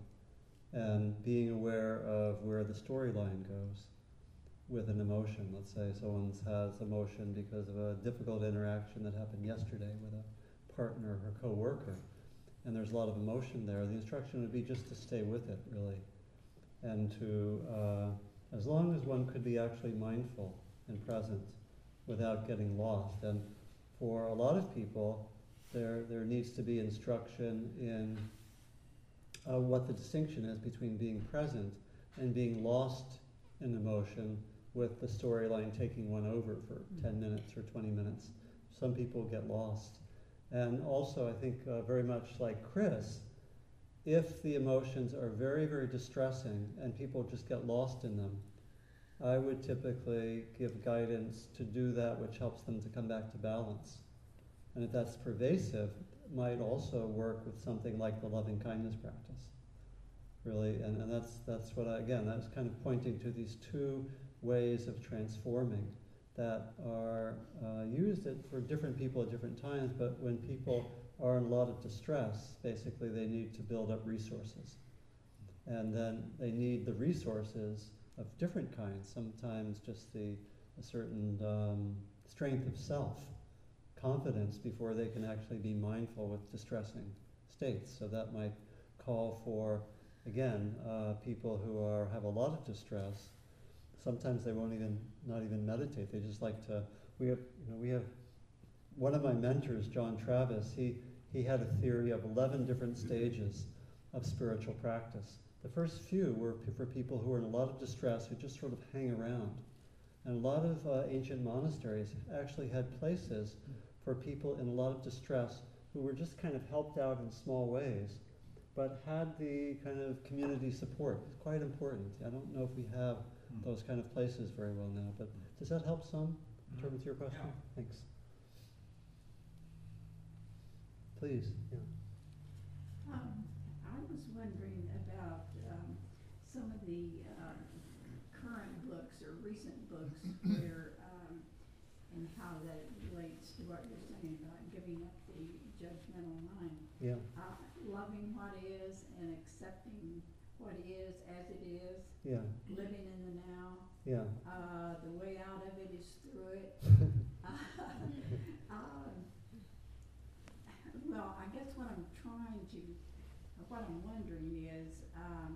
and being aware of where the storyline goes with an emotion. Let's say someone has emotion because of a difficult interaction that happened yesterday with a partner or co-worker, and there's a lot of emotion there. The instruction would be just to stay with it, really, and to, uh, as long as one could be actually mindful and present without getting lost. And for a lot of people, there there needs to be instruction in uh, what the distinction is between being present and being lost in emotion, with the storyline taking one over for ten minutes or twenty minutes. Some people get lost. And also, I think uh, very much like Chris, if the emotions are very, very distressing and people just get lost in them, I would typically give guidance to do that which helps them to come back to balance. And if that's pervasive, it might also work with something like the loving kindness practice, really. And, and that's, that's what I, again, that's kind of pointing to these two ways of transforming that are uh, used at, for different people at different times, but when people are in a lot of distress, basically they need to build up resources. And then they need the resources of different kinds, sometimes just the a certain um, strength of self, confidence before they can actually be mindful with distressing states. So that might call for, again, uh, people who are have a lot of distress. Sometimes they won't even, not even meditate. They just like to, we have, you know, we have, one of my mentors, John Travis, he, he had a theory of eleven different stages of spiritual practice. The first few were p- for people who are in a lot of distress, who just sort of hang around. And a lot of uh, ancient monasteries actually had places for people in a lot of distress who were just kind of helped out in small ways, but had the kind of community support. It's quite important. I don't know if we have those kind of places very well now, but does that help some in terms of your question? Yeah. Thanks. Please. Yeah. Um, I was wondering about um, some of the um, current books or recent books where um, and how that relates to what you're saying about giving up the judgmental mind. Yeah. Uh, loving what is and accepting what is as it is. Yeah. Living in the now. Yeah. Uh, the way out of it is through it. um, well, I guess what I'm trying to, what I'm wondering is, um,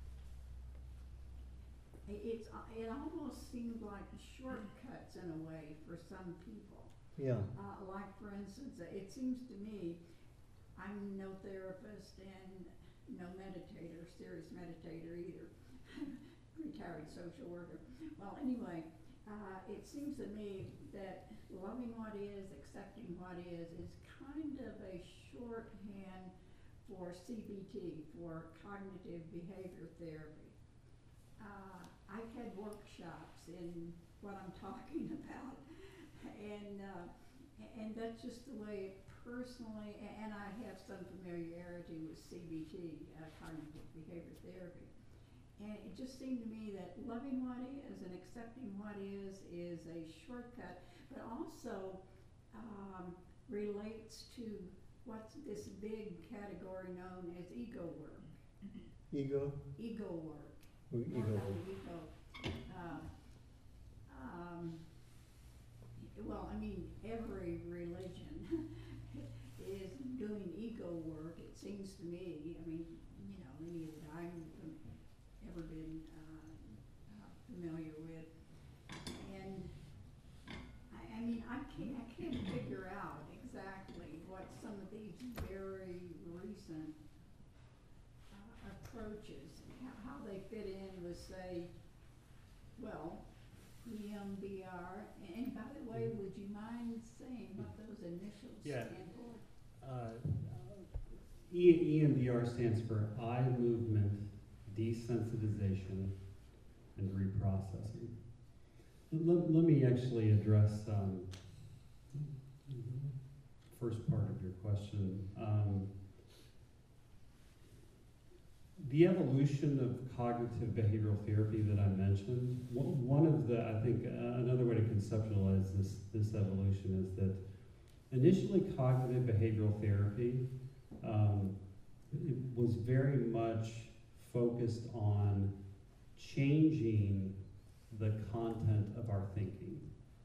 it, it's, it almost seems like shortcuts in a way for some people. Yeah. Uh, like, for instance, it seems to me, I'm no therapist and no meditator, serious meditator either, retired social worker. Well, anyway, uh, it seems to me that loving what is, accepting what is, is kind of a shorthand for C B T, for cognitive behavior therapy. Uh, I've had workshops in what I'm talking about, and uh, and that's just the way it personally, and I have some familiarity with C B T, uh, cognitive behavior therapy. and it just seemed to me that loving what is and accepting what is is a shortcut, but also um, relates to what's this big category known as ego work. Ego? Ego work. Or Work ego? on the ego. Uh, um, well, I mean, every religion is doing ego work, it seems to me. I mean, you know, any that I've ever been uh, uh, familiar with. And I, I mean, I can't, I can't figure out exactly what some of these very recent uh, approaches, how, how they fit in with, say, well, E M D R. And by the way, would you mind saying what those initials Yeah. stand for? Uh, E- EMDR stands for eye movement desensitization and reprocessing. Let, let me actually address um, first part of your question. Um, the evolution of cognitive behavioral therapy that I mentioned, one one of the, I think, uh, another way to conceptualize this, this evolution is that initially cognitive behavioral therapy um, it was very much focused on changing the content of our thinking.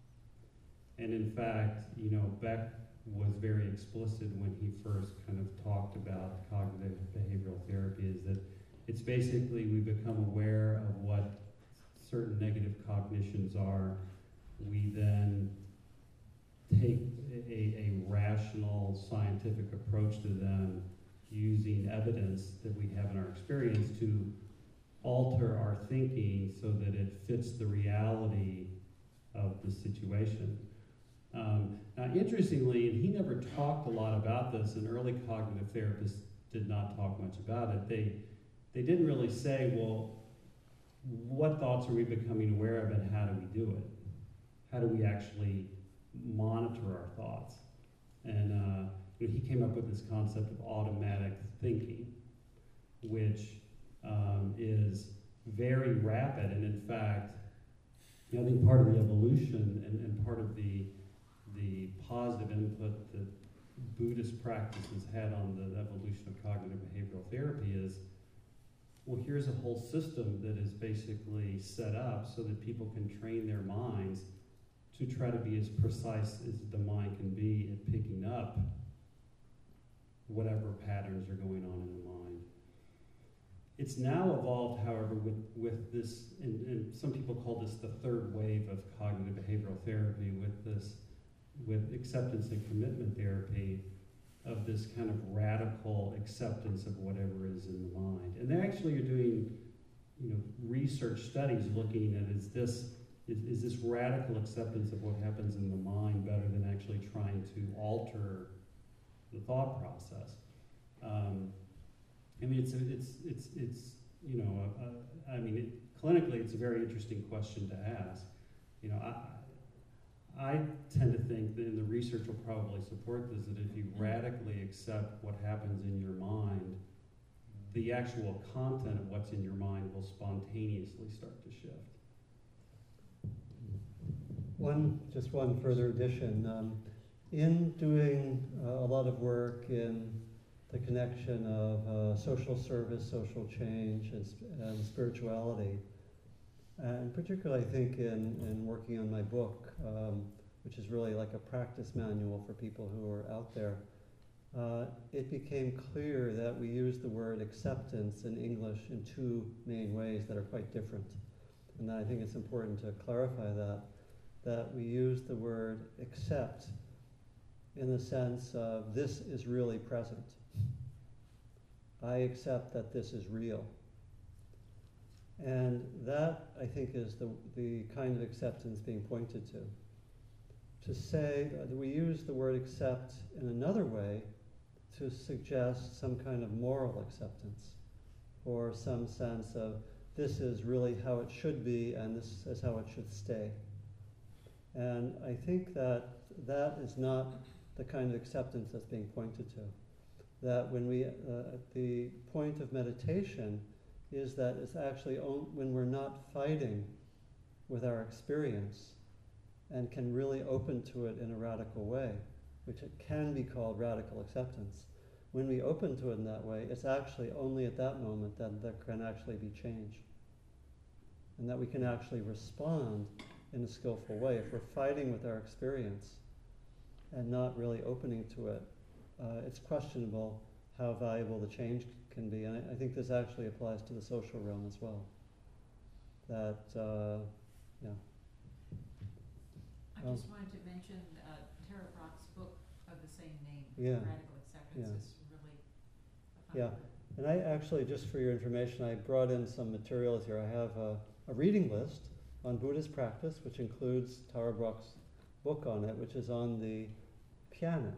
And in fact, you know, Beck was very explicit when he first kind of talked about cognitive behavioral therapy, is that it's basically we become aware of what certain negative cognitions are. We then take a, a rational scientific approach to them using evidence that we have in our experience to alter our thinking so that it fits the reality of the situation. Um, now, interestingly, and he never talked a lot about this, and early cognitive therapists did not talk much about it. They, they didn't really say, well, what thoughts are we becoming aware of and how do we do it? How do we actually monitor our thoughts? And uh, you know, he came up with this concept of automatic thinking, which um, is very rapid. And in fact, you know, I think part of the evolution and, and part of the the positive input that Buddhist practices had on the evolution of cognitive behavioral therapy is, well, here's a whole system that is basically set up so that people can train their minds to try to be as precise as the mind can be at picking up whatever patterns are going on in the mind. It's now evolved, however, with, with this, and, and some people call this the third wave of cognitive behavioral therapy, with this, with acceptance and commitment therapy, of this kind of radical acceptance of whatever is in the mind. And they actually are doing, you know, research studies looking at is this is, is this radical acceptance of what happens in the mind better than actually trying to alter the thought process. Um, I mean, it's it's it's it's you know, uh, uh, I mean, it, clinically, it's a very interesting question to ask. You know, I. I tend to think that, and the research will probably support this, that if you radically accept what happens in your mind, the actual content of what's in your mind will spontaneously start to shift. One, just one further addition. Um, in doing uh, a lot of work in the connection of uh, social service, social change, and, sp- and spirituality, and particularly, I think, in, in working on my book, um, which is really like a practice manual for people who are out there, uh, it became clear that we use the word acceptance in English in two main ways that are quite different. And I think it's important to clarify that, that we use the word accept in the sense of this is really present. I accept that this is real. And that, I think, is the, the kind of acceptance being pointed to. To say that we use the word accept in another way to suggest some kind of moral acceptance, or some sense of this is really how it should be and this is how it should stay. And I think that that is not the kind of acceptance that's being pointed to. That when we, uh, at the point of meditation, is that it's actually on, when we're not fighting with our experience and can really open to it in a radical way, which it can be called radical acceptance. When we open to it in that way, it's actually only at that moment that there can actually be change. And that we can actually respond in a skillful way. If we're fighting with our experience and not really opening to it, uh, it's questionable how valuable the change can be. And I, I think this actually applies to the social realm as well. That, uh, yeah. I Um, just wanted to mention uh, Tara Brock's book of the same name, Yeah. Radical Acceptance, Yeah. is really a fun Yeah. book. And I actually, just for your information, I brought in some materials here. I have a, a reading list on Buddhist practice, which includes Tara Brock's book on it, which is on the piano.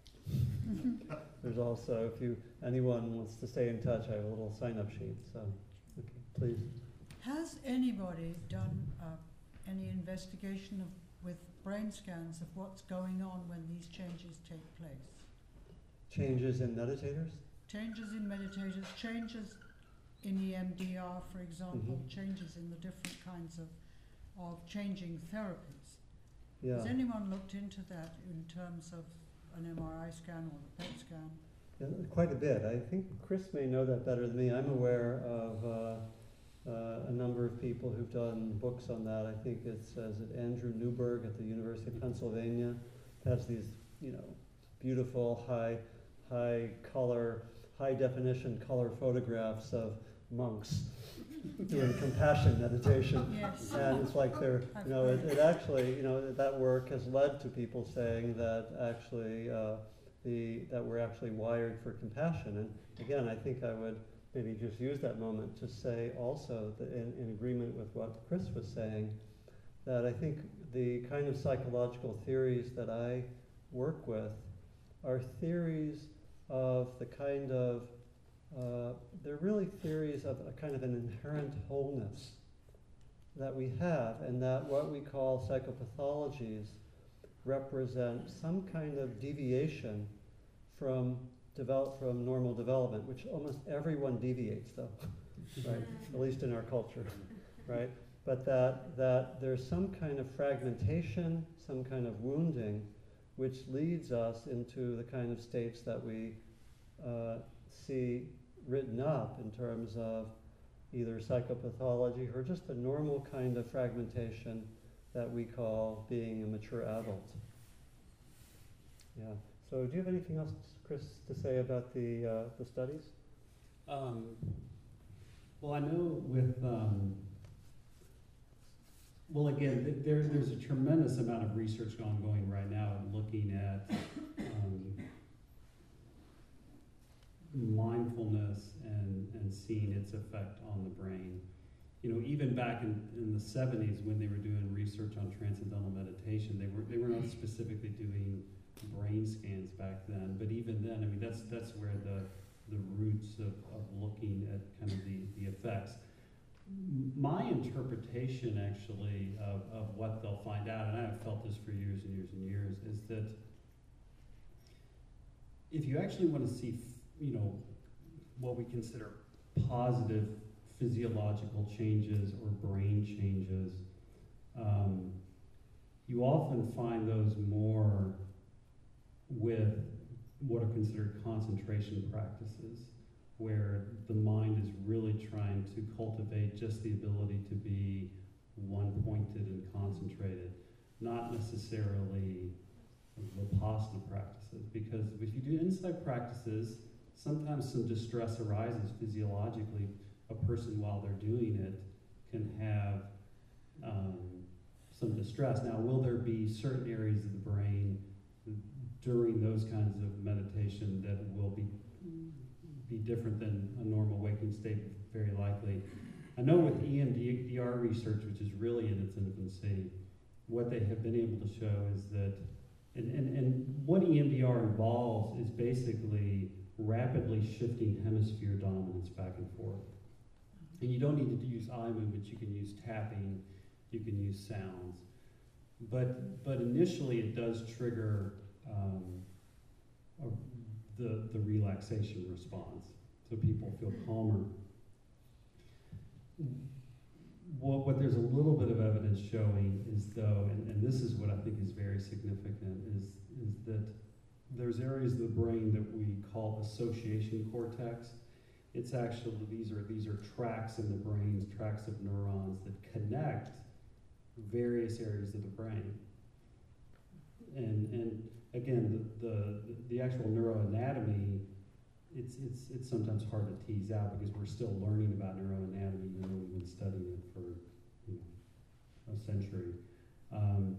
There's also, if you anyone wants to stay in touch, I have a little sign-up sheet. So, okay, please. Has anybody done uh, any investigation of, with brain scans of what's going on when these changes take place? Changes in meditators? Changes in meditators, changes in E M D R, for example, Mhm. changes in the different kinds of, of changing therapies. Yeah. Has anyone looked into that in terms of an M R I scan or a P E T scan? Yeah, quite a bit. I think Chris may know that better than me. I'm aware of uh, uh, a number of people who've done books on that. I think it's as it Andrew Newberg at the University of Pennsylvania has these, you know, beautiful high, high color, high definition color photographs of monks doing compassion meditation. Yes. And it's like they're, you know, it, it actually, you know, that work has led to people saying that actually, uh, the, that we're actually wired for compassion. And again, I think I would maybe just use that moment to say also that in, in agreement with what Chris was saying, that I think the kind of psychological theories that I work with are theories of the kind of Uh, they're really theories of a kind of an inherent wholeness that we have, and that what we call psychopathologies represent some kind of deviation from develop from normal development, which almost everyone deviates, though, right? At least in our culture, right? But that that there's some kind of fragmentation, some kind of wounding, which leads us into the kind of states that we uh, see written up in terms of either psychopathology or just a normal kind of fragmentation that we call being a mature adult. Yeah. So do you have anything else, Chris, to say about the uh, the studies? Um, well, I know with, um, well, again, th- there, there's a tremendous amount of research ongoing right now looking at um, mindfulness and, and seeing its effect on the brain. You know, even back in, in the seventies when they were doing research on transcendental meditation, they were they were not specifically doing brain scans back then, but even then, I mean, that's that's where the the roots of, of looking at kind of the, the effects. My interpretation, actually, of, of what they'll find out, and I have felt this for years and years and years, is that if you actually want to see, you know, what we consider positive physiological changes or brain changes, um, you often find those more with what are considered concentration practices, where the mind is really trying to cultivate just the ability to be one-pointed and concentrated, not necessarily Vipassana practices. Because if you do insight practices, sometimes some distress arises physiologically. A person, while they're doing it, can have um, some distress. Now, will there be certain areas of the brain during those kinds of meditation that will be be different than a normal waking state? Very likely. I know with E M D R research, which is really in its infancy, what they have been able to show is that, and, and, and what E M D R involves is basically rapidly shifting hemisphere dominance back and forth. And you don't need to use eye movements, you can use tapping, you can use sounds. But, but initially it does trigger um, a, the, the relaxation response, so people feel calmer. what, what there's a little bit of evidence showing is though, and, and this is what I think is very significant, is, is that there's areas of the brain that we call association cortex. It's actually, these are, these are tracks in the brain, tracks of neurons that connect various areas of the brain. And, and again, the, the, the actual neuroanatomy, it's, it's, it's sometimes hard to tease out because we're still learning about neuroanatomy even though we've been studying it for, you know, a century. Um,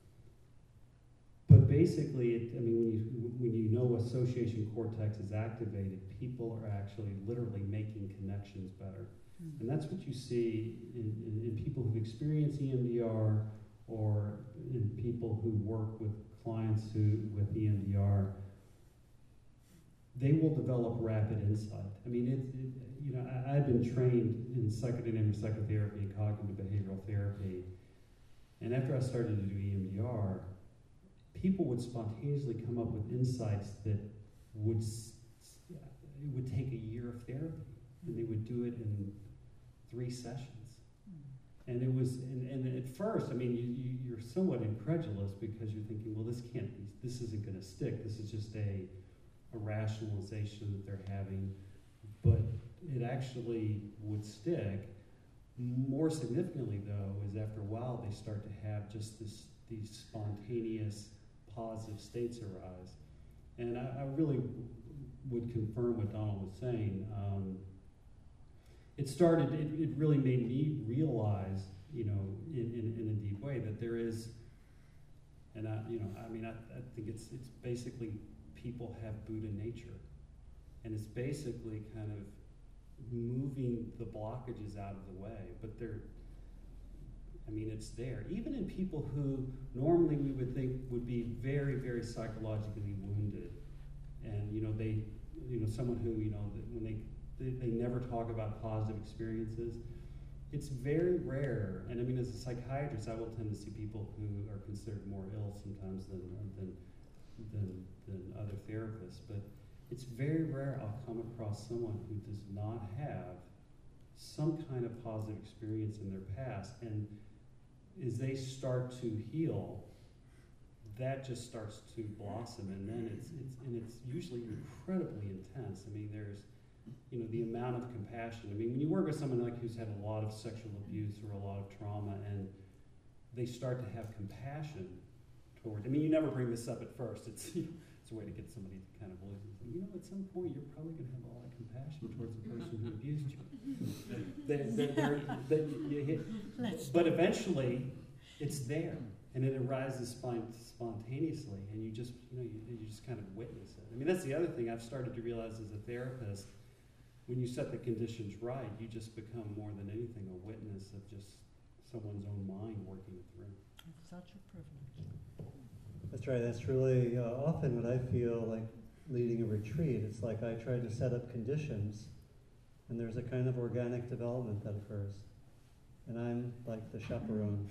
but basically, it, I mean, when you, when you know association cortex is activated, people are actually literally making connections better. Mm. And that's what you see in, in, in people who experience E M D R or in people who work with clients who with E M D R. They will develop rapid insight. I mean, it's, it, you know, I, I've been trained in psychodynamic psychotherapy and cognitive behavioral therapy, and after I started to do E M D R, people would spontaneously come up with insights that would, it would take a year of therapy, and they would do it in three sessions. And it was, and, and at first, I mean, you, you, you're somewhat incredulous because you're thinking, well, this can't be, this isn't gonna stick, this is just a, a rationalization that they're having, but it actually would stick. More significantly, though, is after a while they start to have just this these spontaneous positive states arise. And I, I really would confirm what Donald was saying. Um, it started, it, it really made me realize, you know, in, in, in a deep way that there is, and I, you know, I mean, I, I think it's it's basically people have Buddha nature. And it's basically kind of moving the blockages out of the way, but they're, I mean, it's there. Even in people who normally we would think would be very, very psychologically wounded. And, you know, they, you know, someone who, you know, when they, they, they never talk about positive experiences, it's very rare. And I mean, as a psychiatrist, I will tend to see people who are considered more ill sometimes than, than, than, than other therapists. But it's very rare I'll come across someone who does not have some kind of positive experience in their past. And as they start to heal, that just starts to blossom, and then it's, it's and it's usually incredibly intense. I mean, there's, you know, the amount of compassion. I mean, when you work with someone like who's had a lot of sexual abuse or a lot of trauma, and they start to have compassion toward, I mean, you never bring this up at first. It's, you know, it's a way to get somebody to kind of believe it. You know, at some point, you're probably going to have a lot of compassion towards the person who abused you. they, they, they're, they, you hit, but eventually, it's there, and it arises spont- spontaneously, and you just, you know, you, you just kind of witness it. I mean, that's the other thing I've started to realize as a therapist. When you set the conditions right, you just become more than anything a witness of just someone's own mind working it through. It's such a privilege. That's right. That's really uh, often what I feel like leading a retreat. It's like I try to set up conditions, and there's a kind of organic development that occurs. And I'm like the chaperone,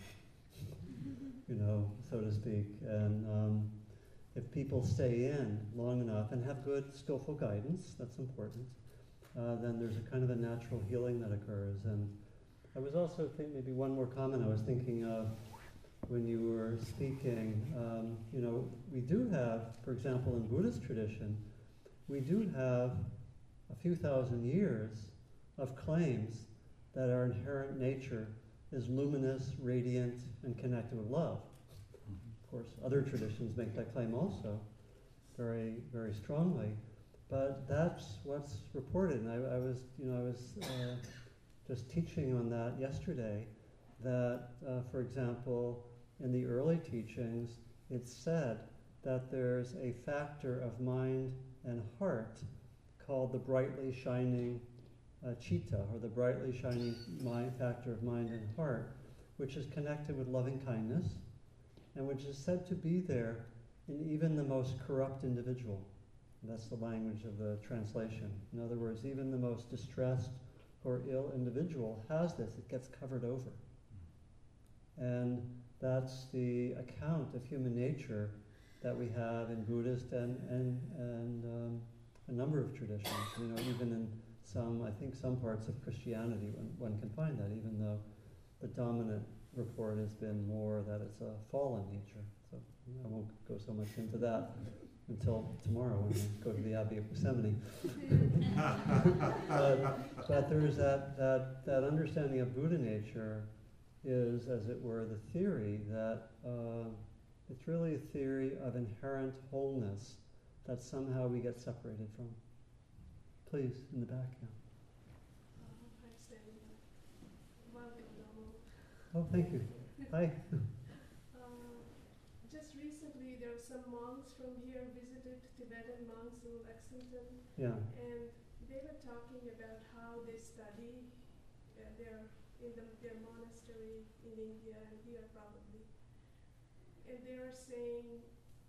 you know, so to speak. And um, if people stay in long enough and have good, skillful guidance, that's important, uh, then there's a kind of a natural healing that occurs. And I was also thinking, maybe one more comment I was thinking of when you were speaking, um, you know, we do have, for example, in Buddhist tradition, we do have a few thousand years of claims that our inherent nature is luminous, radiant, and connected with love. Of course, other traditions make that claim also very, very strongly, but that's what's reported. And I, I was, you know, I was uh, just teaching on that yesterday, that, uh, for example, in the early teachings, it's said that there's a factor of mind and heart called the brightly shining uh, chitta, or the brightly shining mind, factor of mind and heart, which is connected with loving kindness, and which is said to be there in even the most corrupt individual. And that's the language of the translation. In other words, even the most distressed or ill individual has this. It gets covered over. And that's the account of human nature that we have in Buddhist and, and, and um, a number of traditions. You know, even in some, I think some parts of Christianity, one, one can find that, even though the dominant report has been more that it's a fallen nature. So I won't go so much into that until tomorrow when we go to the Abbey of Yosemite. but, but there's that, that, that understanding of Buddha nature is, as it were, the theory that uh, it's really a theory of inherent wholeness that somehow we get separated from. Please, in the back now. Uh, hi, Stanley. Welcome, Donald. Oh, thank you. Hi. Uh, just recently, there were some monks from here visited, Tibetan monks in Lexington, Yeah. and they were talking about how they study. Uh, they're in the, their monastery in India and here probably, and they are saying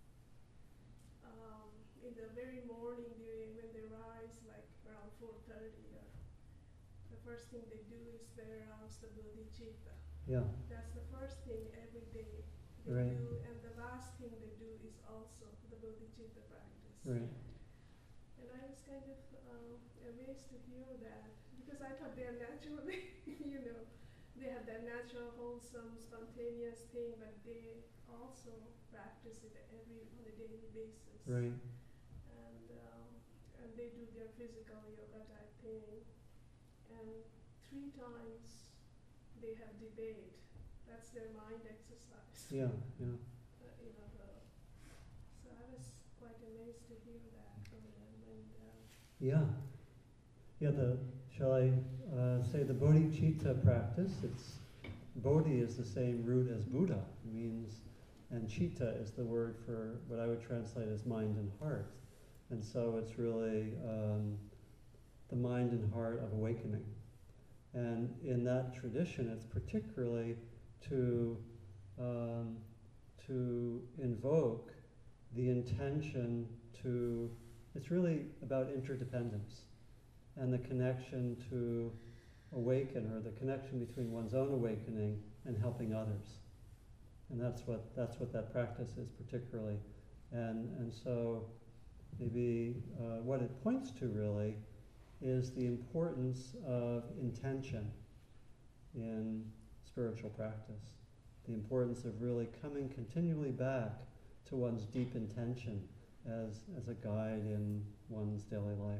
um, in the very morning they, when they rise, like around four thirty, or the first thing they do is they rouse the bodhicitta. Yeah. That's the first thing every day they Right. do, and the last thing they do is also the bodhicitta practice. Right. And I was kind of uh, amazed to hear that, because I thought they're naturally, you know, they have that natural, wholesome, spontaneous thing, but they also practice it every on a daily basis. Right. And um, and they do their physical yoga type thing, and three times they have debate. That's their mind exercise. Yeah. Yeah. Uh, you know, the, so I was quite amazed to hear that from them. And uh, Yeah. Yeah. The shall I uh, say the bodhicitta practice? It's bodhi is the same root as Buddha. It means, and citta is the word for what I would translate as mind and heart. And so it's really um, the mind and heart of awakening. And in that tradition, it's particularly to um, to invoke the intention to. It's really about interdependence and the connection to awaken, or the connection between one's own awakening and helping others. And that's what that's what that practice is particularly. And and so maybe uh, what it points to really is the importance of intention in spiritual practice. The importance of really coming continually back to one's deep intention as, as a guide in one's daily life.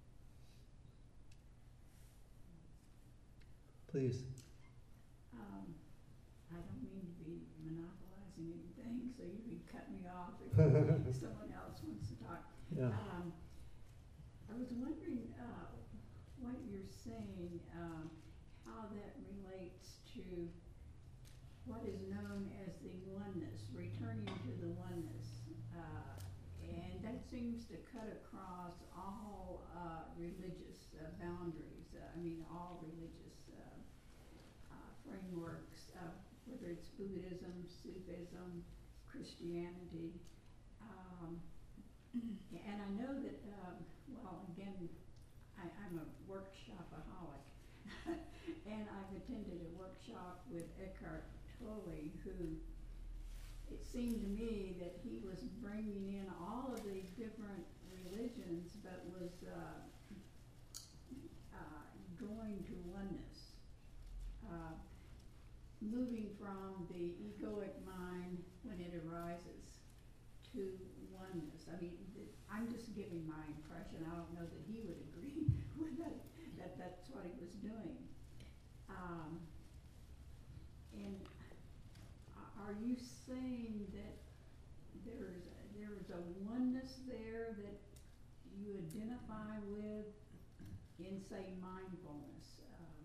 Please. Um, I don't mean to be monopolizing anything, so you can cut me off if someone else wants to talk. Yeah. Um, I was wondering uh, what you're saying, um, how that relates to what is known as the oneness, returning to the oneness. Uh, and that seems to cut across all uh, religious uh, boundaries, uh, I mean all religious uh, uh, frameworks, uh, whether it's Buddhism, Sufism, Christianity. Um, and I know that, um, well, again, I, I'm a workshopaholic, and I've attended a workshop with Eckhart Tolle, who it seemed to me that he was bringing in all of these different religions, but was uh, uh, going to oneness, uh, moving from the egoic mind when it arises to oneness. I mean, th- I'm just giving my impression. I don't know that he would agree with that, that that's what he was doing. Um, and a- are you saying that there's a, there's a oneness there that you identify with in, say, mindfulness?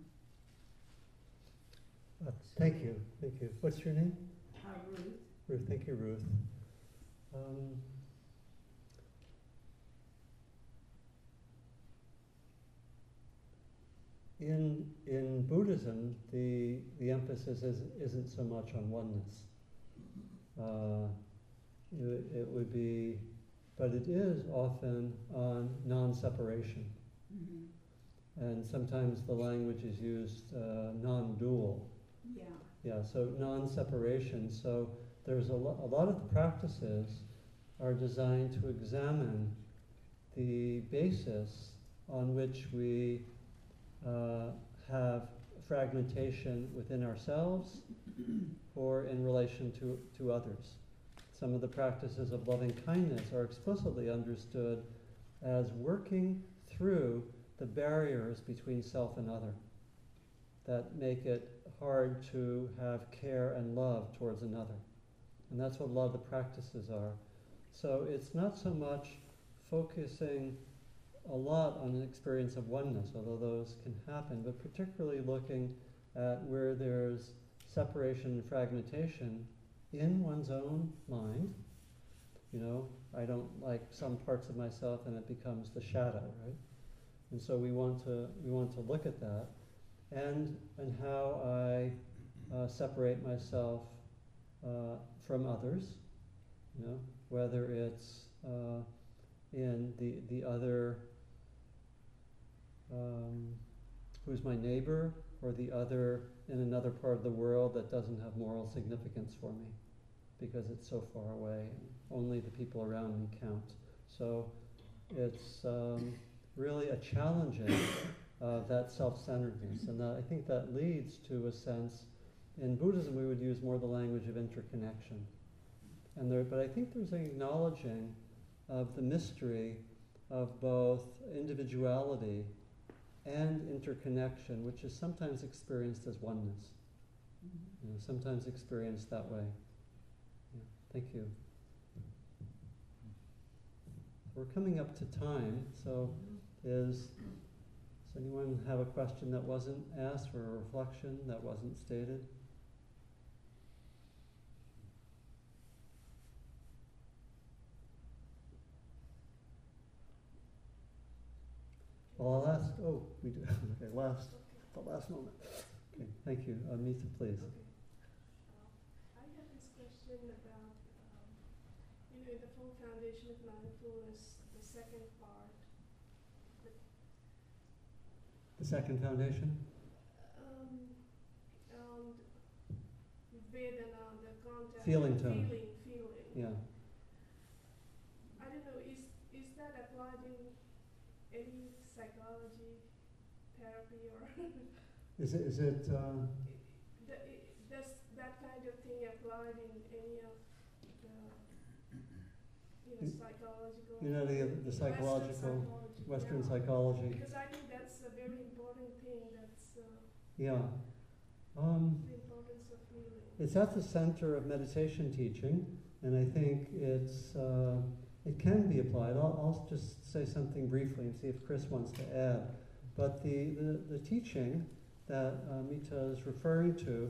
Um, Uh, thank you. Thank you. What's your name? uh, Ruth? Ruth. Thank you, Ruth. Um, in in Buddhism, the the emphasis is, isn't so much on oneness. Uh, it, it would be, but it is often on non-separation, Mm-hmm. and sometimes the language is used uh, non-dual. Yeah. Yeah, so non-separation. So there's a, lo- a lot of the practices are designed to examine the basis on which we uh, have fragmentation within ourselves or in relation to, to others. Some of the practices of loving kindness are explicitly understood as working through the barriers between self and other that make it hard to have care and love towards another. And that's what a lot of the practices are. So it's not so much focusing a lot on an experience of oneness, although those can happen, but particularly looking at where there's separation and fragmentation in one's own mind. You know, I don't like some parts of myself and it becomes the shadow, right? And so we want to we want to look at that, and and how I uh, separate myself uh, from others, you know, whether it's uh, in the the other um, who's my neighbor, or the other in another part of the world that doesn't have moral significance for me because it's so far away and only the people around me count. So it's um, really a challenging of that self-centeredness, and that, I think that leads to a sense, in Buddhism we would use more the language of interconnection. And there, but I think there's an acknowledging of the mystery of both individuality and interconnection, which is sometimes experienced as oneness. You know, sometimes experienced that way. Yeah, thank you. We're coming up to time, so is, does anyone have a question that wasn't asked, or a reflection that wasn't stated? Well, I'll ask, oh, we do, okay, last, the last moment. Okay, thank you. Uh, Mita, please. Okay. Uh, I have this question about, um, you know, in the full foundation of mindfulness, the second part. The second foundation? Um, and Vedana, the contact. Feeling tone. Feeling, feeling. Yeah. I don't know, is, is that applied in any psychology, therapy, or Is it, is it, uh, the, i- does that kind of thing applied in any of the, you know, You- psychological? you know, the, the Western psychological, psychology, Western yeah. psychology? Because I think that's a very important thing, that's uh, Yeah. Um, the importance of feeling. It's at the center of meditation teaching, and I think it's uh, it can be applied. I'll, I'll just say something briefly and see if Chris wants to add. But the, the, the teaching that uh, Mita is referring to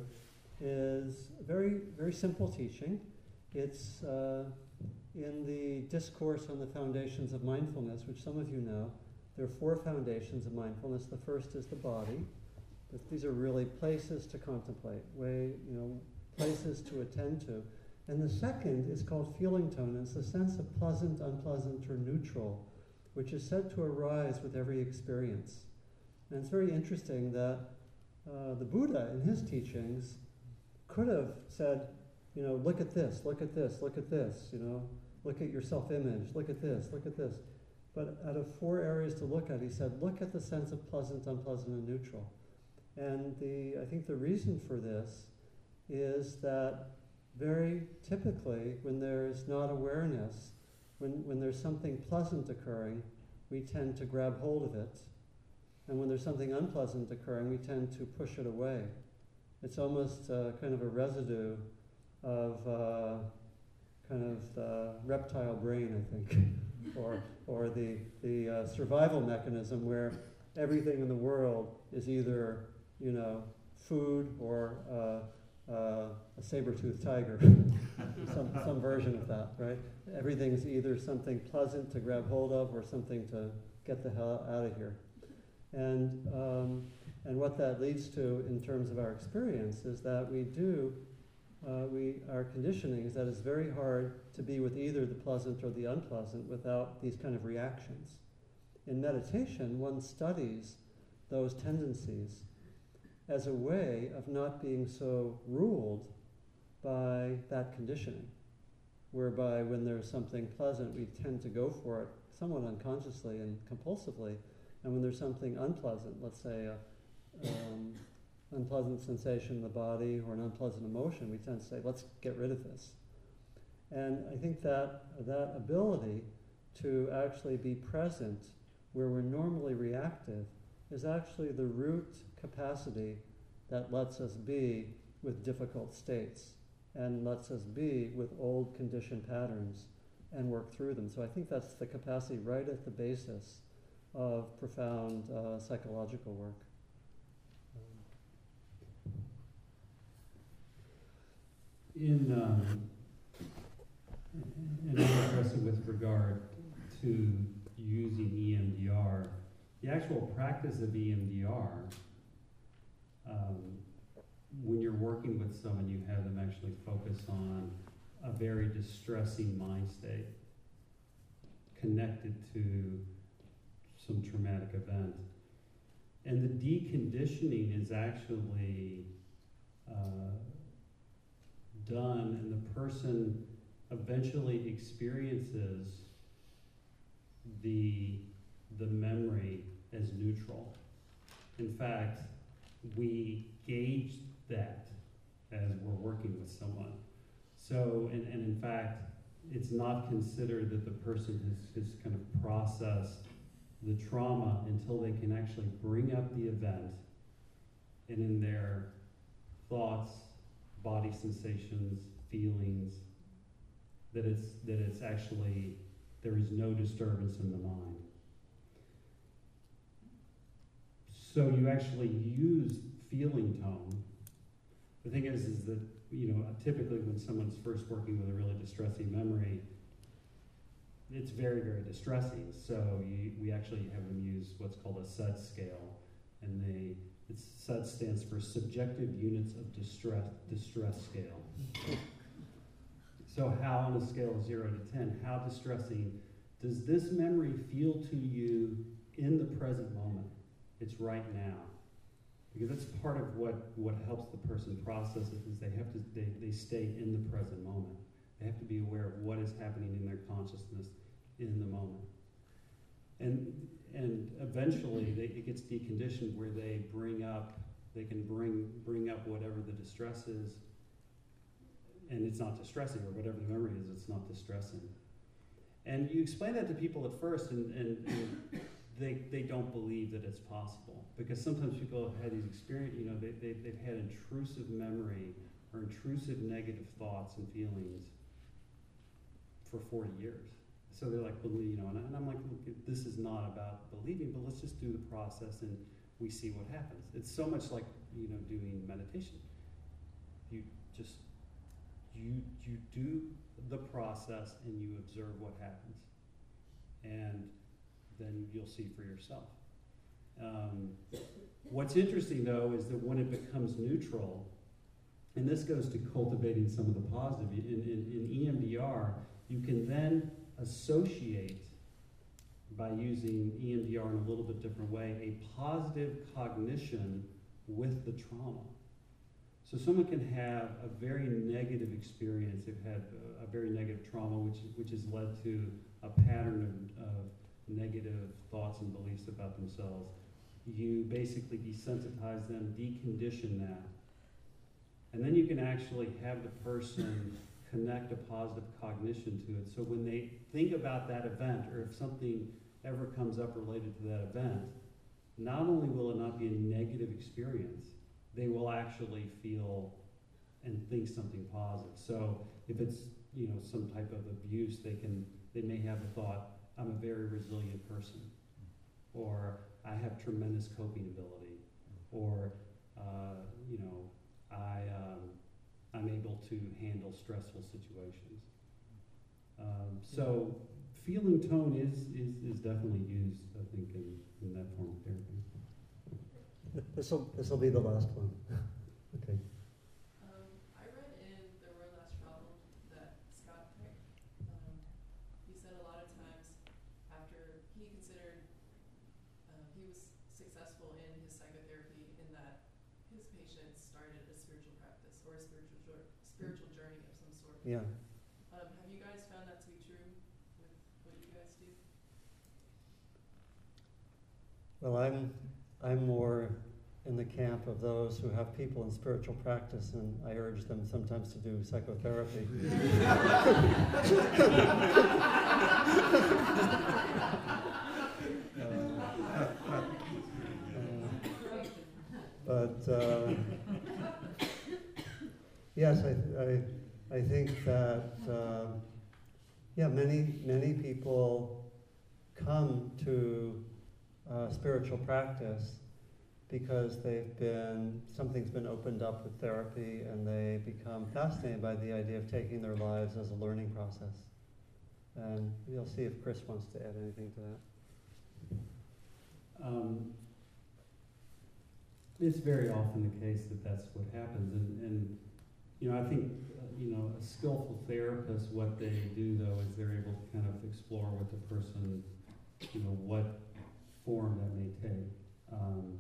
is a very, very simple teaching. It's uh, in the Discourse on the Foundations of Mindfulness, which some of you know. There are four foundations of mindfulness. The first is the body. These are really places to contemplate, way, you know, places to attend to. And the second is called feeling tone. It's the sense of pleasant, unpleasant, or neutral, which is said to arise with every experience. And it's very interesting that uh, the Buddha, in his teachings, could have said, you know, look at this, look at this, look at this, you know, look at your self-image, look at this, look at this. But out of four areas to look at, he said, look at the sense of pleasant, unpleasant, and neutral. And the I think the reason for this is that very typically when there's not awareness, when, when there's something pleasant occurring, we tend to grab hold of it. And when there's something unpleasant occurring, we tend to push it away. It's almost uh, kind of a residue of uh, kind of the reptile brain, I think, or, or the, the uh, survival mechanism where everything in the world is either, you know, food or uh, uh, a saber-toothed tiger, some, some version of that, right? Everything's either something pleasant to grab hold of or something to get the hell out of here. And, um, and what that leads to in terms of our experience is that we do, uh, we, our conditioning is that it's very hard to be with either the pleasant or the unpleasant without these kind of reactions. In meditation, one studies those tendencies as a way of not being so ruled by that conditioning, whereby when there's something pleasant, we tend to go for it somewhat unconsciously and compulsively, And when there's something unpleasant, let's say a um, unpleasant sensation in the body or an unpleasant emotion, we tend to say, let's get rid of this. And I think that that ability to actually be present where we're normally reactive is actually the root capacity that lets us be with difficult states and lets us be with old conditioned patterns and work through them. So I think that's the capacity right at the basis of profound uh, psychological work. In, um, and I'm interested with regard to using E M D R, the actual practice of E M D R, um, when you're working with someone, you have them actually focus on a very distressing mind state connected to some traumatic event. And the deconditioning is actually uh, done, and the person eventually experiences the, the memory as neutral. In fact, we gauge that as we're working with someone. So, and, and in fact, it's not considered that the person has, has kind of processed the trauma until they can actually bring up the event, and in their thoughts, body sensations, feelings, that it's, that it's actually, there is no disturbance in the mind. So you actually use feeling tone. The thing is, is that, you know, typically when someone's first working with a really distressing memory, it's very, very distressing. So you, we actually have them use what's called a S U D scale, and they, it's, S U D stands for Subjective Units of Distress, Distress Scale. So how, on a scale of zero to ten, how distressing does this memory feel to you in the present moment? It's right now. Because that's part of what, what helps the person process it, is they have to, they, they stay in the present moment. They have to be aware of what is happening in their consciousness in the moment. And, and eventually they, it gets deconditioned where they bring up, they can bring, bring up whatever the distress is, and it's not distressing, or whatever the memory is, it's not distressing. And you explain that to people at first, and, and, and they, they don't believe that it's possible. Because sometimes people have had these experiences, you know, they, they, they've had intrusive memory or intrusive negative thoughts and feelings for forty years. So they're like, believe, you know, and, I, and I'm like, look, this is not about believing, but let's just do the process and we see what happens. It's so much like, you know, doing meditation. You just, you, you do the process and you observe what happens. And then you'll see for yourself. Um, what's interesting, though, is that when it becomes neutral, and this goes to cultivating some of the positive, in, in, in E M D R, you can then associate, by using E M D R in a little bit different way, a positive cognition with the trauma. So someone can have a very negative experience. They've had a, a very negative trauma, which, which has led to a pattern of, of negative thoughts and beliefs about themselves. You basically desensitize them, decondition that, and then you can actually have the person connect a positive cognition to it. So when they think about that event, or if something ever comes up related to that event, not only will it not be a negative experience, they will actually feel and think something positive. So if it's, you know, some type of abuse, they can, they may have the thought, I'm a very resilient person, or I have tremendous coping ability, or uh, you know, I um, I'm able to handle stressful situations. Um, so feeling tone is, is is definitely used, I think, in, in that form of therapy. This will this will be the last one. Okay. Um, I read in The Roy Last Travel that Scott Peck, um, he said a lot of times after he considered, uh, he was successful in his psychotherapy in that his patients started a spiritual practice or a spiritual jour- spiritual journey of some sort. Yeah. Um, have you guys found that to be true with what you guys do? Well, I'm, I'm more in the camp of those who have people in spiritual practice, and I urge them sometimes to do psychotherapy. uh, uh, but uh, yes, I, I, I think that uh, yeah, many many people come to uh, spiritual practice because they've been, something's been opened up with therapy, and they become fascinated by the idea of taking their lives as a learning process. And you'll see if Chris wants to add anything to that. Um, it's very often the case that that's what happens, and, and you know, I think uh, you know, a skillful therapist, what they do though is they're able to kind of explore with the person, you know, what form that may take. Um,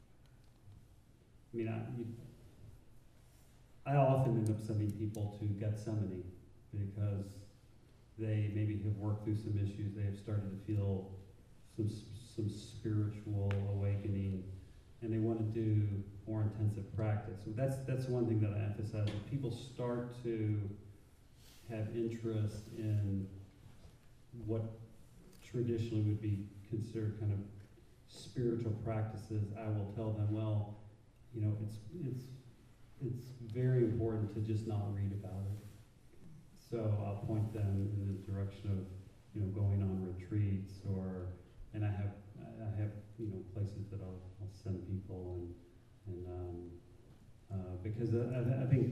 I mean, I, you, I often end up sending people to Gethsemane because they maybe have worked through some issues. They have started to feel some some spiritual awakening, and they want to do more intensive practice. So that's that's one thing that I emphasize. When people start to have interest in what traditionally would be considered kind of spiritual practices, I will tell them, well, you know, it's it's it's very important to just not read about it. So I'll point them in the direction of, you know, going on retreats, or, and I have I have you know places that I'll, I'll send people, and and um, uh, because I, I think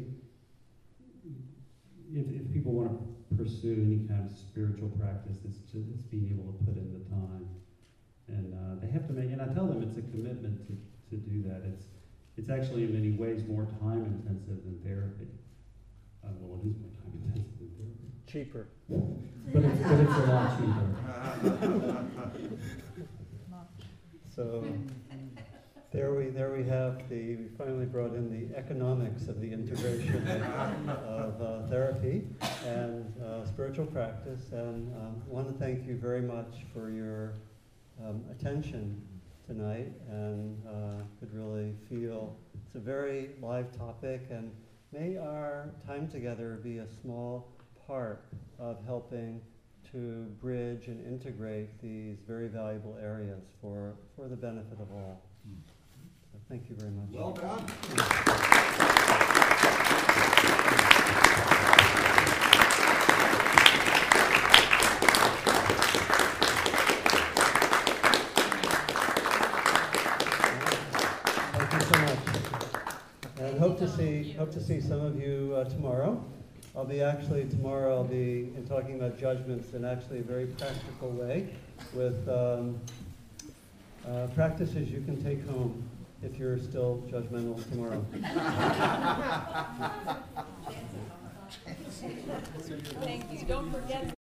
if if people want to pursue any kind of spiritual practice, it's just it's being able to put in the time, and uh, they have to make. And I tell them it's a commitment to to do that. It's It's actually in many ways more time intensive than therapy. Uh, well, it is more time intensive than therapy. Cheaper. But it's, but it's a lot cheaper. Much. So there we there we have the we finally brought in the economics of the integration of, of uh, therapy and uh, spiritual practice. And um, I want to thank you very much for your um, attention tonight, and uh, could really feel it's a very live topic, and may our time together be a small part of helping to bridge and integrate these very valuable areas for, for the benefit of all. So thank you very much. Well done. And hope to see hope to see some of you uh, tomorrow. I'll be actually tomorrow. I'll be in talking about judgments in actually a very practical way, with um, uh, practices you can take home if you're still judgmental tomorrow. Thank you. Don't forget.